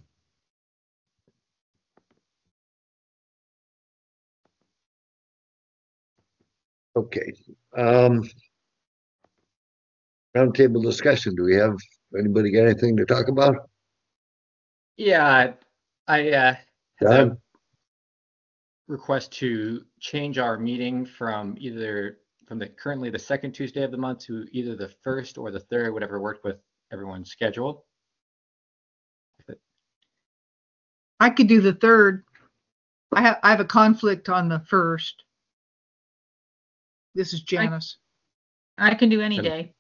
Okay. Um, roundtable discussion. Do we have anybody got anything to talk about? Yeah, I uh, have a John? request to change our meeting from either from the currently the second Tuesday of the month to either the first or the third, whatever worked with everyone's schedule. I could do the third. I have I have a conflict on the first. This is Janice. I can do any And- day.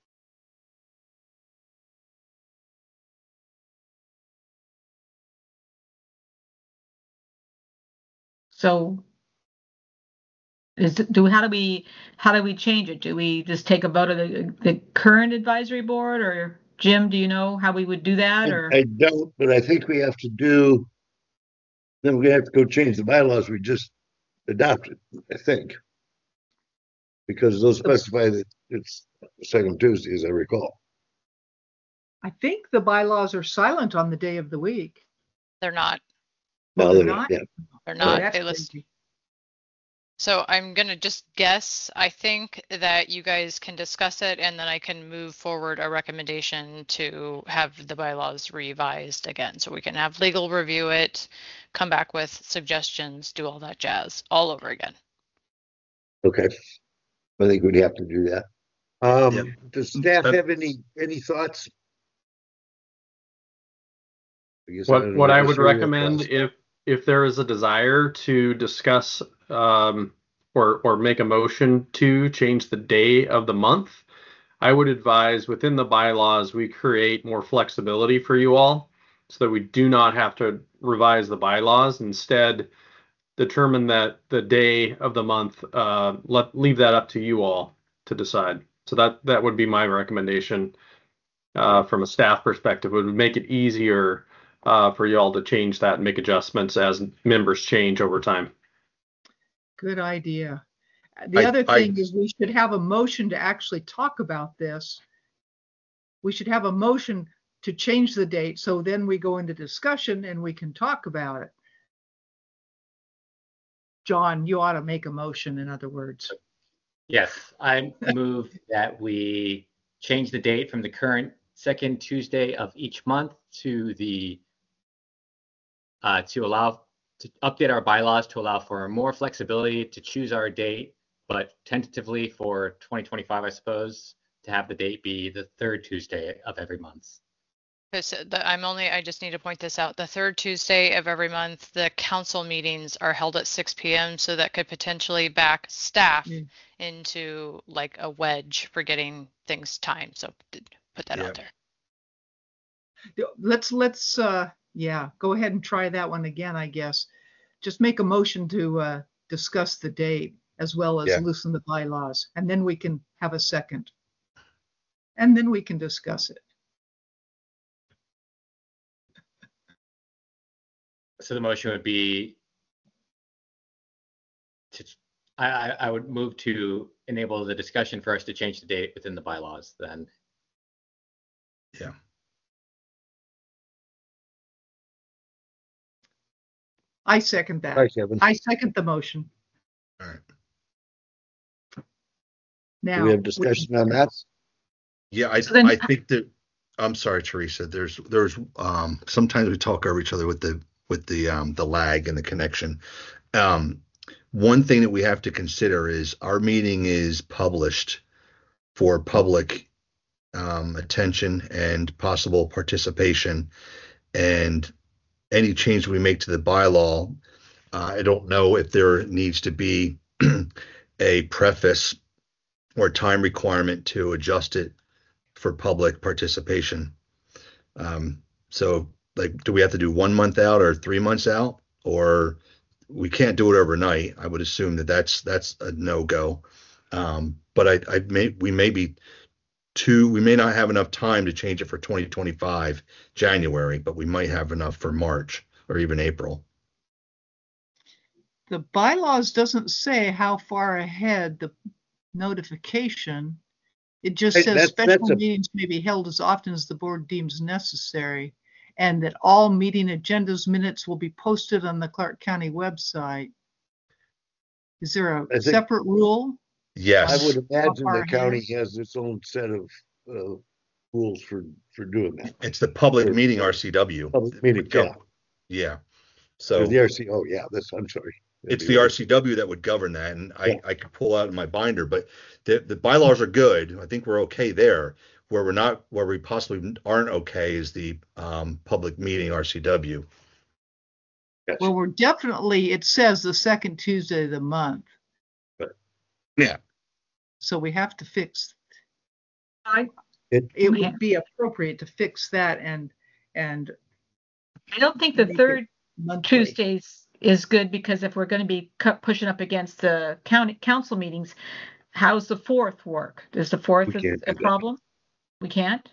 So is it- do how do we how do we change it? Do we just take a vote of the the current advisory board, or Jim, do you know how we would do that? Or I don't, but I think we have to do, then we have to go change the bylaws we just adopted, I think. Because those specify that it's the second Tuesday, as I recall. I think the bylaws are silent on the day of the week. They're not. No, they're they're not? not. Yeah. They're Oh, not. that's They list. crazy. So I'm gonna just guess. I think that you guys can discuss it, and then I can move forward a recommendation to have the bylaws revised again. So we can have legal review it, come back with suggestions, do all that jazz all over again. Okay. I think we'd have to do that. Um, Yep. does staff That- have any, any thoughts? I guess What don't what know I the would serial recommend, process. if if there is a desire to discuss um, or or make a motion to change the day of the month, I would advise within the bylaws we create more flexibility for you all, so that we do not have to revise the bylaws. Instead, determine that the day of the month, uh, let leave that up to you all to decide. So that that would be my recommendation uh, from a staff perspective. It would make it easier uh, for y'all to change that and make adjustments as members change over time. Good idea. The I- other I- thing is we should have a motion to actually talk about this. We should have a motion to change the date, so then we go into discussion and we can talk about it. John, you ought to make a motion, in other words. Yes, I move that we change the date from the current second Tuesday of each month to the uh, to allow to update our bylaws to allow for more flexibility to choose our date, but tentatively for twenty twenty-five, I suppose, to have the date be the third Tuesday of every month. This, the, I'm only, I just need to point this out. The third Tuesday of every month, the council meetings are held at six p m So that could potentially back staff Mm. into like a wedge for getting things timed. So d- put that Yeah. out there. Let's, let's, uh, yeah, go ahead and try that one again, I guess. Just make a motion to, uh, discuss the date as well as Yeah. loosen the bylaws, and then we can have a second. And then we can discuss it. So the motion would be to, I, I I would move to enable the discussion for us to change the date within the bylaws then. Yeah. I second that. Hi, Kevin. I second the motion. All right. Now. Do we have discussion on that? Yeah, I So then- I think that I'm sorry, Teresa. There's there's um sometimes we talk over each other with the with the um the lag and the connection. Um one thing that we have to consider is our meeting is published for public um attention and possible participation, and any change we make to the bylaw, uh, I don't know if there needs to be a preface or time requirement to adjust it for public participation. Um, so like, do we have to do one month out or three months out, or we can't do it overnight? I would assume that that's, that's a no-go. Um, but I, I may, we may be two, we may not have enough time to change it for twenty twenty-five January, but we might have enough for March or even April. The bylaws doesn't say how far ahead the notification. It just Hey, says that's- special that's a- meetings may be held as often as the board deems necessary, and that all meeting agendas minutes will be posted on the Clark County website. Is there a I think- separate rule? Yes. I would imagine far the county ahead? has its own set of uh, rules for for doing that. It's the public Sure. meeting R C W. Public meeting, Would go- yeah. Yeah. Or So the R C. Oh, yeah. That's. I'm sorry. it's the R C W that would govern that, and I, Yeah. I could pull out in my binder, but the, the bylaws are good. I think we're okay there. Where we're not, where we possibly aren't okay is the um, public meeting R C W. Yes. Well, we're definitely, it says the second Tuesday of the month. Yeah. So we have to fix, I, It- it Yeah. would be appropriate to fix that and, and I don't think the Make it third monthly. Tuesdays is good, because if we're going to be cut, pushing up against the county council meetings, how's the fourth work? Is the fourth We a, can't a do that. problem? We can't?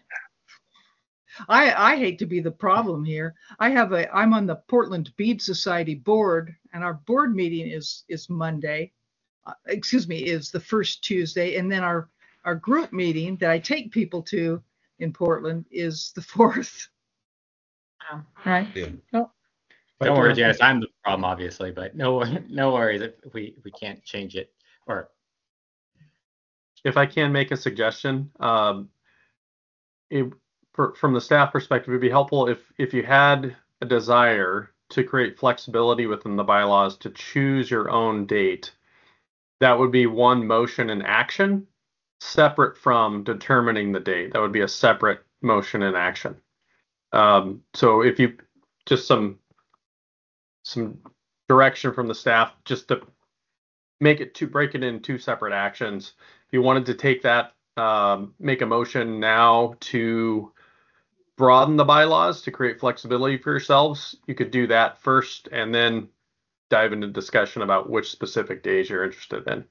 I, I hate to be the problem here. I have a, I'm on the Portland Bead Society board, and our board meeting is, is Monday. Uh, excuse me, is the first Tuesday, and then our, our group meeting that I take people to in Portland is the fourth. Oh, right. Yeah. Well, But don't worry, Janice, I'm the problem, obviously, but no, no worries if if we, we can't change it. Or If I can make a suggestion, um, it, for, from the staff perspective, it'd be helpful if, if you had a desire to create flexibility within the bylaws to choose your own date. That would be one motion and action separate from determining the date. That would be a separate motion and action. Um, so if you, just some, some direction from the staff, just to make it to break it in two separate actions. If you wanted to take that, um, make a motion now to broaden the bylaws to create flexibility for yourselves, you could do that first and then dive into discussion about which specific days you're interested in.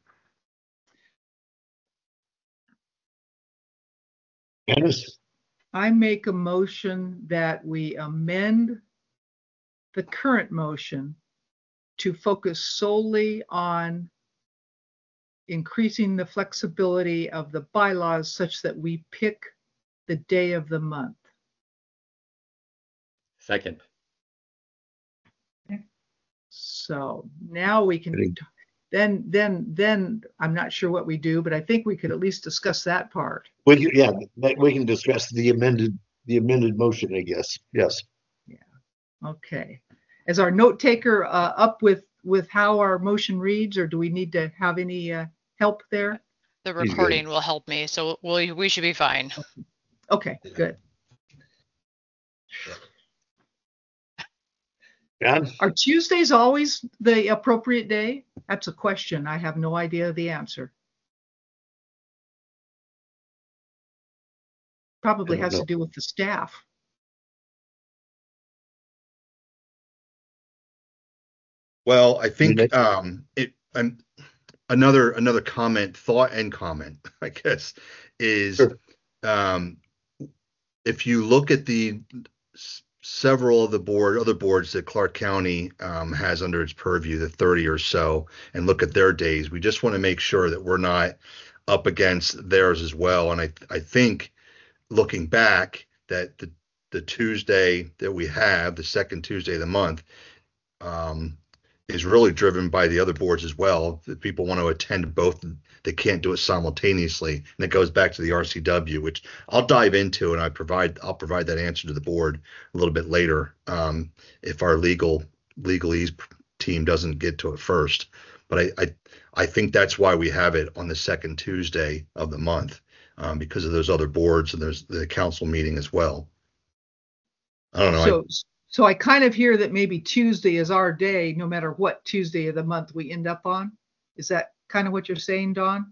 Dennis? I make a motion that we amend the current motion to focus solely on increasing the flexibility of the bylaws such that we pick the day of the month. second. So now we can, Good. then, then, then, I'm not sure what we do, but I think we could at least discuss that part. We can, yeah, that- we can discuss the amended, the amended motion, I guess. Yes. Okay. Is our note taker uh, up with, with how our motion reads, or do we need to have any uh, help there? The He's good. recording will help me, so we'll, we should be fine. Okay, good. John? Are Tuesdays always the appropriate day? That's a question. I have no idea the answer. Probably I don't has to know. do with the staff. Well, I You think make- um, it and another another comment, thought and comment, I guess, is Sure. um, if you look at the s- several of the board other boards that Clark County um, has under its purview, the thirty or so, and look at their days, we just want to make sure that we're not up against theirs as well. And I I think looking back, that the the Tuesday that we have, the second Tuesday of the month, um, is really driven by the other boards as well. If people want to attend both, they can't do it simultaneously, and it goes back to the R C W, which I'll dive into, and I provide I'll provide that answer to the board a little bit later, um, if our legal legalese team doesn't get to it first. But I, I I think that's why we have it on the second Tuesday of the month, um, because of those other boards, and there's the council meeting as well. I don't know. So, I, so I kind of hear that maybe Tuesday is our day, no matter what Tuesday of the month we end up on. Is that kind of what you're saying, Don?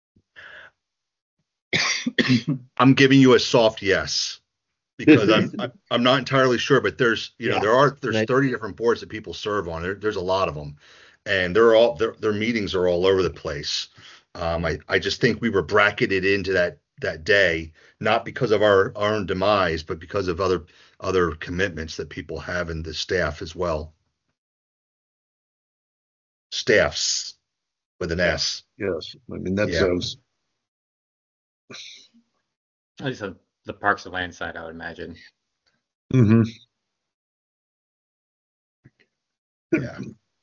I'm giving you a soft yes, because I'm I'm- I'm not entirely sure, but there's you know Yeah. there are there's Right. thirty different boards that people serve on. There, there's a lot of them, and they're all their their meetings are all over the place. Um, I I just think we were bracketed into that that day, not because of our, our own demise, but because of other other commitments that people have in the staff as well. Staffs with an S. Yes, I mean, that Yeah. sounds, At least on the Parks and Land side, I would imagine. mhm. Yeah.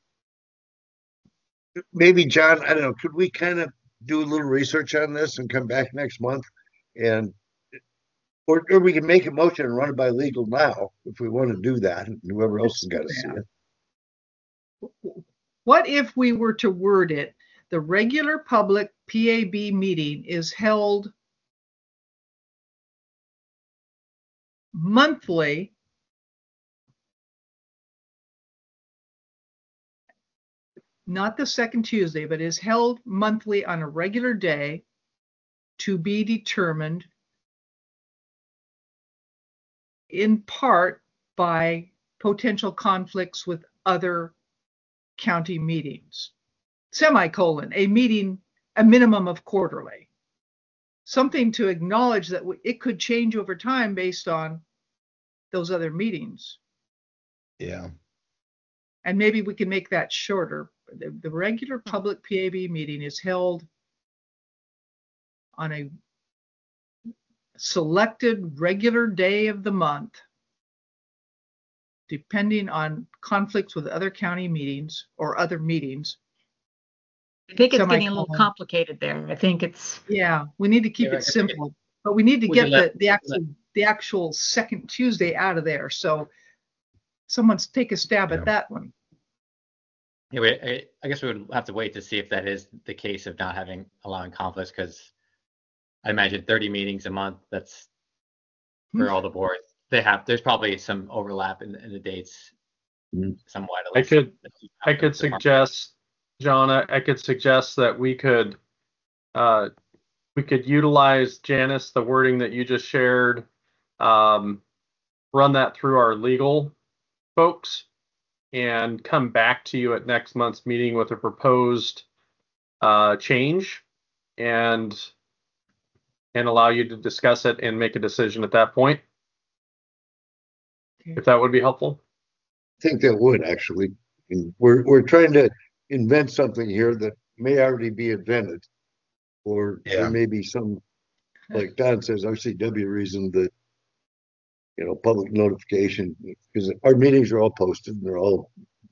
Maybe, John, I don't know, could we kind of do a little research on this and come back next month? And, or, or we can make a motion and run it by legal now, if we want to do that, and whoever else has got to see it. What if we were to word it, the regular public P A B meeting is held monthly not the second Tuesday, but is held monthly on a regular day to be determined in part by potential conflicts with other county meetings. Semicolon, a meeting, a minimum of quarterly. Something to acknowledge that it could change over time based on those other meetings. Yeah. And maybe we can make that shorter. The, the regular public P A B meeting is held on a selected regular day of the month, depending on conflicts with other county meetings or other meetings. I think it's getting a little Semicolon. complicated there. I think it's, Yeah, we need to keep Yeah, it I- simple, but we need to We get can the, let- the actual, the actual second Tuesday out of there. So someone's take a stab Yeah. at that one. Yeah, we, I, I guess we would have to wait to see if that is the case of not having allowing conflicts, because I imagine thirty meetings a month. That's for all the boards. They have. There's probably some overlap in, in the dates, Mhm. somewhat. At I least. could I could suggest, John, I, I could suggest that we could uh, we could utilize, Janice, the wording that you just shared, um, run that through our legal folks, and come back to you at next month's meeting with a proposed uh, change, and and allow you to discuss it and make a decision at that point. Okay. If that would be helpful. I think that would actually. And we're, we're trying to invent something here that may already be invented. Or Yeah. there may be some, like Don says, R C W reason that, you know, public notification, because our meetings are all posted and they're all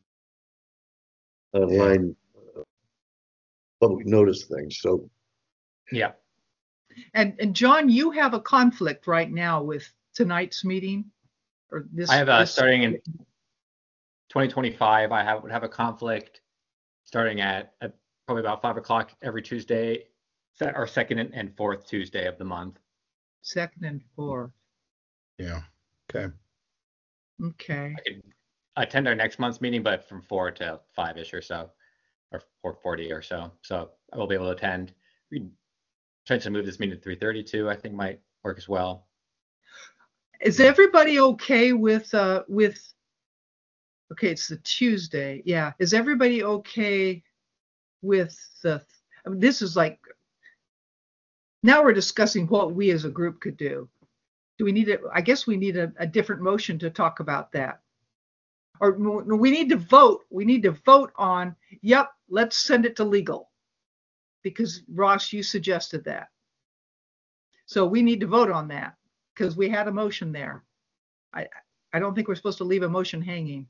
online, uh, public notice things. So Yeah. And, and John, you have a conflict right now with tonight's meeting or this. I have uh, this- starting in twenty twenty-five. I have would have a conflict starting at, at probably about five o'clock every Tuesday, se- or second and- and fourth Tuesday of the month. Second and fourth. Yeah. Okay. Okay. I could attend our next month's meeting, but from four to five ish or so, or four forty or so. So I will be able to attend. We trying to move this meeting to three thirty too. I think might work as well. Is everybody okay with, uh, with, okay, it's the Tuesday. Yeah. Is everybody okay with the, I mean, this is like, now we're discussing what we as a group could do. Do we need it? I guess we need a, a different motion to talk about that. Or no, we need to vote. We need to vote on, yep, let's send it to legal. Because Ross, you suggested that. So we need to vote on that. because we had a motion there. I, I don't think we're supposed to leave a motion hanging.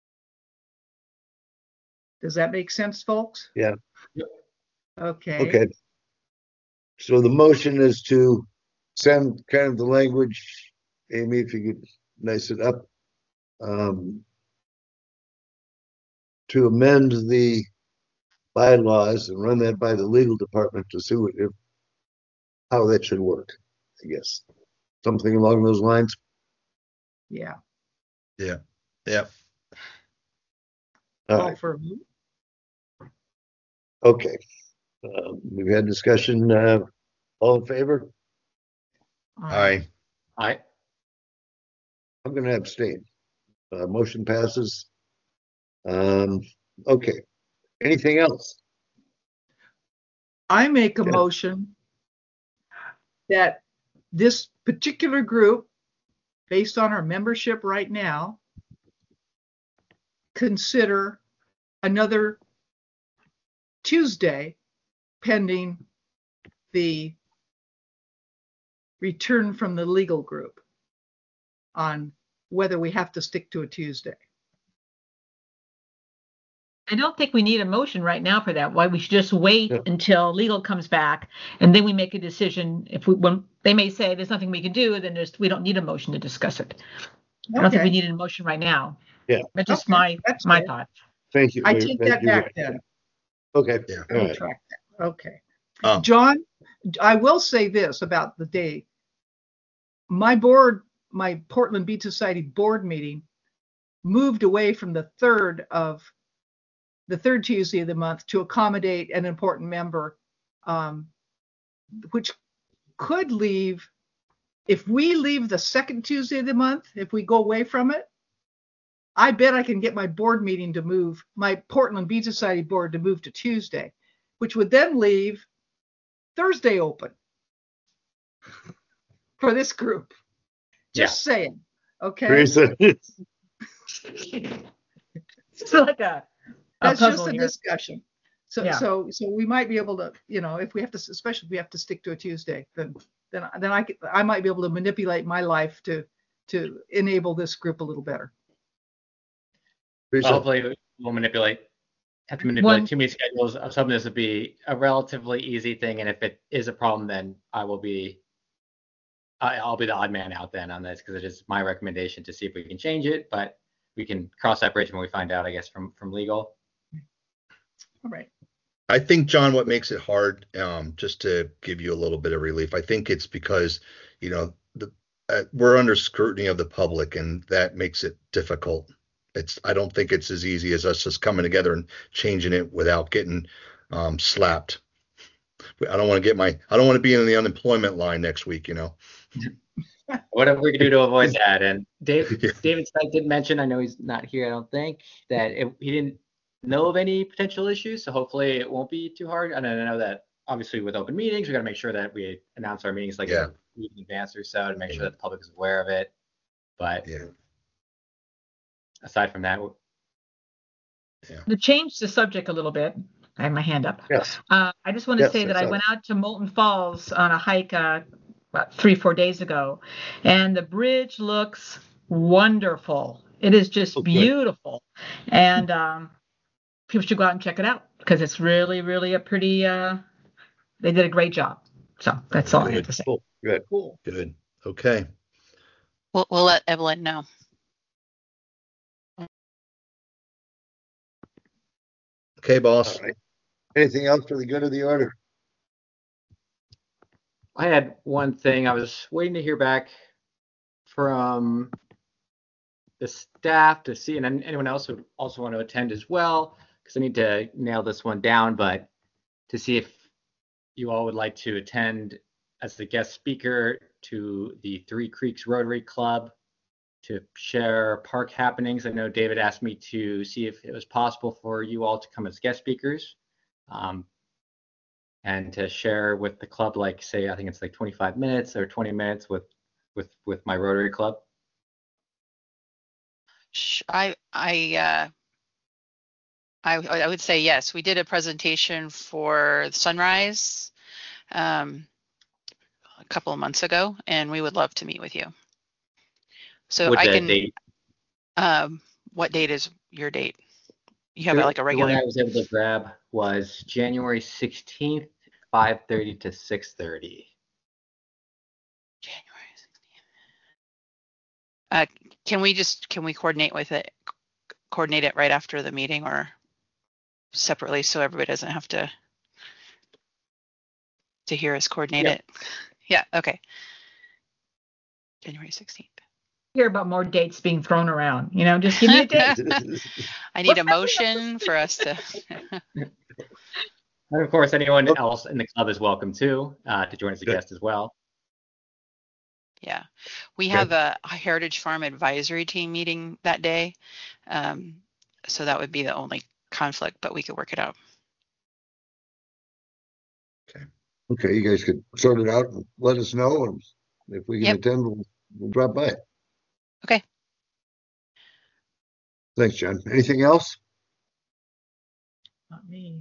Does that make sense, folks? Yeah. Okay. Okay. So the motion is to send kind of the language, Amy, if you could nice it up, um, to amend the bylaws and run that by the legal department to see what, if, how that should work, I guess. Something along those lines. Yeah. Yeah. Yeah. All Call right. for a vote. Okay. Uh, we've had discussion. Uh, all in favor? Aye. Aye. I'm going to abstain. Uh, motion passes. Um, okay. Anything else? I make a Yeah. motion that this particular group, based on our membership right now, consider another Tuesday pending the return from the legal group on whether we have to stick to a Tuesday. I don't think we need a motion right now for that. Why we should just wait Yeah. until legal comes back and then we make a decision. If we, when they may say there's nothing we can do, then there's, we don't need a motion to discuss it. I don't think Okay. we need a motion right now. Yeah. That's just Okay, my, that's my fair. thought. Thank you. I Very- take thank that you. back then. Okay. Yeah. All right. Retract that. Okay. Um, John, I will say this about the day. My board, my Portland Beach Society board meeting moved away from the third of the third Tuesday of the month to accommodate an important member, um, which could leave, if we leave the second Tuesday of the month, if we go away from it, I bet I can get my board meeting to move, my Portland Beach Society board to move to Tuesday, which would then leave Thursday open for this group. Just saying. Okay. Teresa. It's like a, a That's just puzzle a here. discussion. So, Yeah. so, so we might be able to, you know, if we have to, especially if we have to stick to a Tuesday, then, then, then I, could- I might be able to manipulate my life to, to enable this group a little better. Teresa. Well, hopefully we'll manipulate, have to manipulate One- too many schedules. I was hoping this would be a relatively easy thing. And if it is a problem, then I will be, I, I'll be the odd man out then on this because it is my recommendation to see if we can change it, but we can cross that bridge when we find out, I guess, from, from legal. All right. I think, John, what makes it hard, um, just to give you a little bit of relief, I think it's because, you know, the uh, we're under scrutiny of the public, and that makes it difficult. It's I don't think it's as easy as us just coming together and changing it without getting um, slapped. I don't want to get my I don't want to be in the unemployment line next week, you know. Whatever we can do to avoid that. And Dave, Yeah. David Snite did mention, I know he's not here, I don't think, that it, he didn't know of any potential issues. So hopefully it won't be too hard. And I know that obviously with open meetings, we got to make sure that we announce our meetings like Yeah. a week in advance or so to make sure that the public is aware of it. But Yeah. aside from that, To change the subject a little bit, I have my hand up. Yes. Uh, I just want to Yes, say that I I saw went out to Molten Falls on a hike uh, about three, four days ago, and the bridge looks wonderful. It is just Oh, good. beautiful, and um, people should go out and check it out because it's really, really a pretty. Uh, they did a great job. So that's all I have to say. Cool. Good. Cool. Good. Okay. We'll, we'll let Evelyn know. Okay, boss. All right. Anything else for the good of the order? I had one thing. I was waiting to hear back from the staff to see, and then anyone else who would also want to attend as well, because I need to nail this one down, but to see if you all would like to attend as the guest speaker to the Three Creeks Rotary Club to share park happenings. I know David asked me to see if it was possible for you all to come as guest speakers. Um, and to share with the club, like say, I think it's like twenty-five minutes or twenty minutes with, with, with my Rotary Club. Sh- I, I, uh, I, I would say yes. We did a presentation for Sunrise um, couple of months ago, and we would love to meet with you. So Would I the can, date- um, what date is your date? You have The- like a The regular, one I was able to grab was January sixteenth, five thirty to six thirty. January sixteenth. Uh, can we just, can we coordinate with it, coordinate it right after the meeting or separately so everybody doesn't have to to hear us coordinate Yep. it? Yeah, okay. January sixteenth. Hear about more dates being thrown around, you know, just give me a date. I need a motion for us to. And of course, anyone else in the club is welcome too, uh, to join as a guest as well. Yeah, we Okay. have a Heritage Farm advisory team meeting that day. Um, so that would be the only conflict, but we could work it out. Okay, you guys could sort it out and let us know, and if we can Yep. attend, we'll, we'll drop by. Okay. Thanks, John. Anything else? Not me.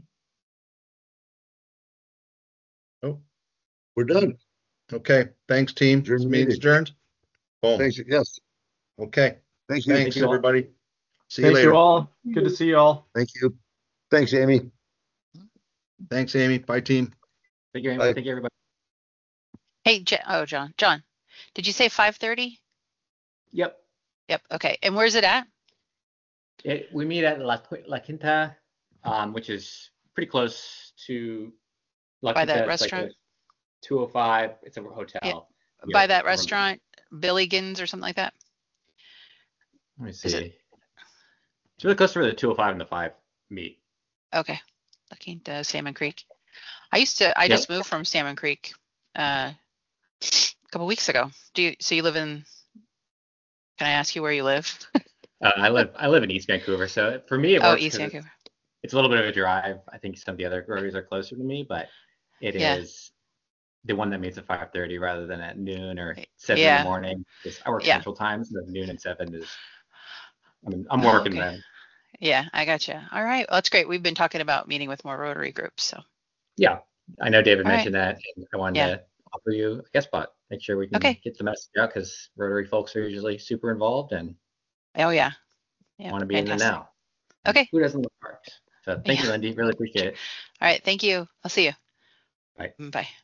Oh, We're done. okay. Thanks, team. Adjourn This the meeting's meeting. adjourned. Boom. Thanks, yes, Okay. thank you. Thanks, you all. everybody. See you Thank later. you all. Good to see you all. Thank you. Thanks, Amy. Thanks, Amy. Bye, team. Thank you, Bye. thank you, everybody. Hey, J- oh, John, John, did you say five thirty? Yep. Yep. Okay. And where's it at? It, we meet at La, Qui- La Quinta, um, which is pretty close to La By Quinta. that It's like restaurant? a two oh five. It's a hotel. near- By that restaurant, Billigans or something like that? Let me Is see. it- It's really close to where the two oh five and the five meet. Okay. Looking to Salmon Creek. I used to, I Yep. just moved from Salmon Creek uh, a couple weeks ago. Do you, so you live in, can I ask you where you live? Uh, I live I live in East Vancouver, so for me it Oh, works East 'cause it's, Vancouver. it's a little bit of a drive. I think some of the other breweries are closer to me, but it Yeah. is the one that meets at five thirty rather than at noon or seven in Yeah. the morning. 'Cause I work Yeah. central time, so noon and seven is. I mean, I'm Oh, working okay. then. Yeah, I gotcha. All right. Well, that's great. We've been talking about meeting with more Rotary groups. So, Yeah, I know David All right. mentioned that. And I wanted Yeah. to offer you a guest spot. Make sure we can Okay. get the message out because Rotary folks are usually super involved and oh, yeah. Yeah. want to be in Fantastic. the now. Okay. Who doesn't love parks? So thank you, Yeah. Lindy. Really appreciate it. All right. Thank you. I'll see you. Bye. Bye.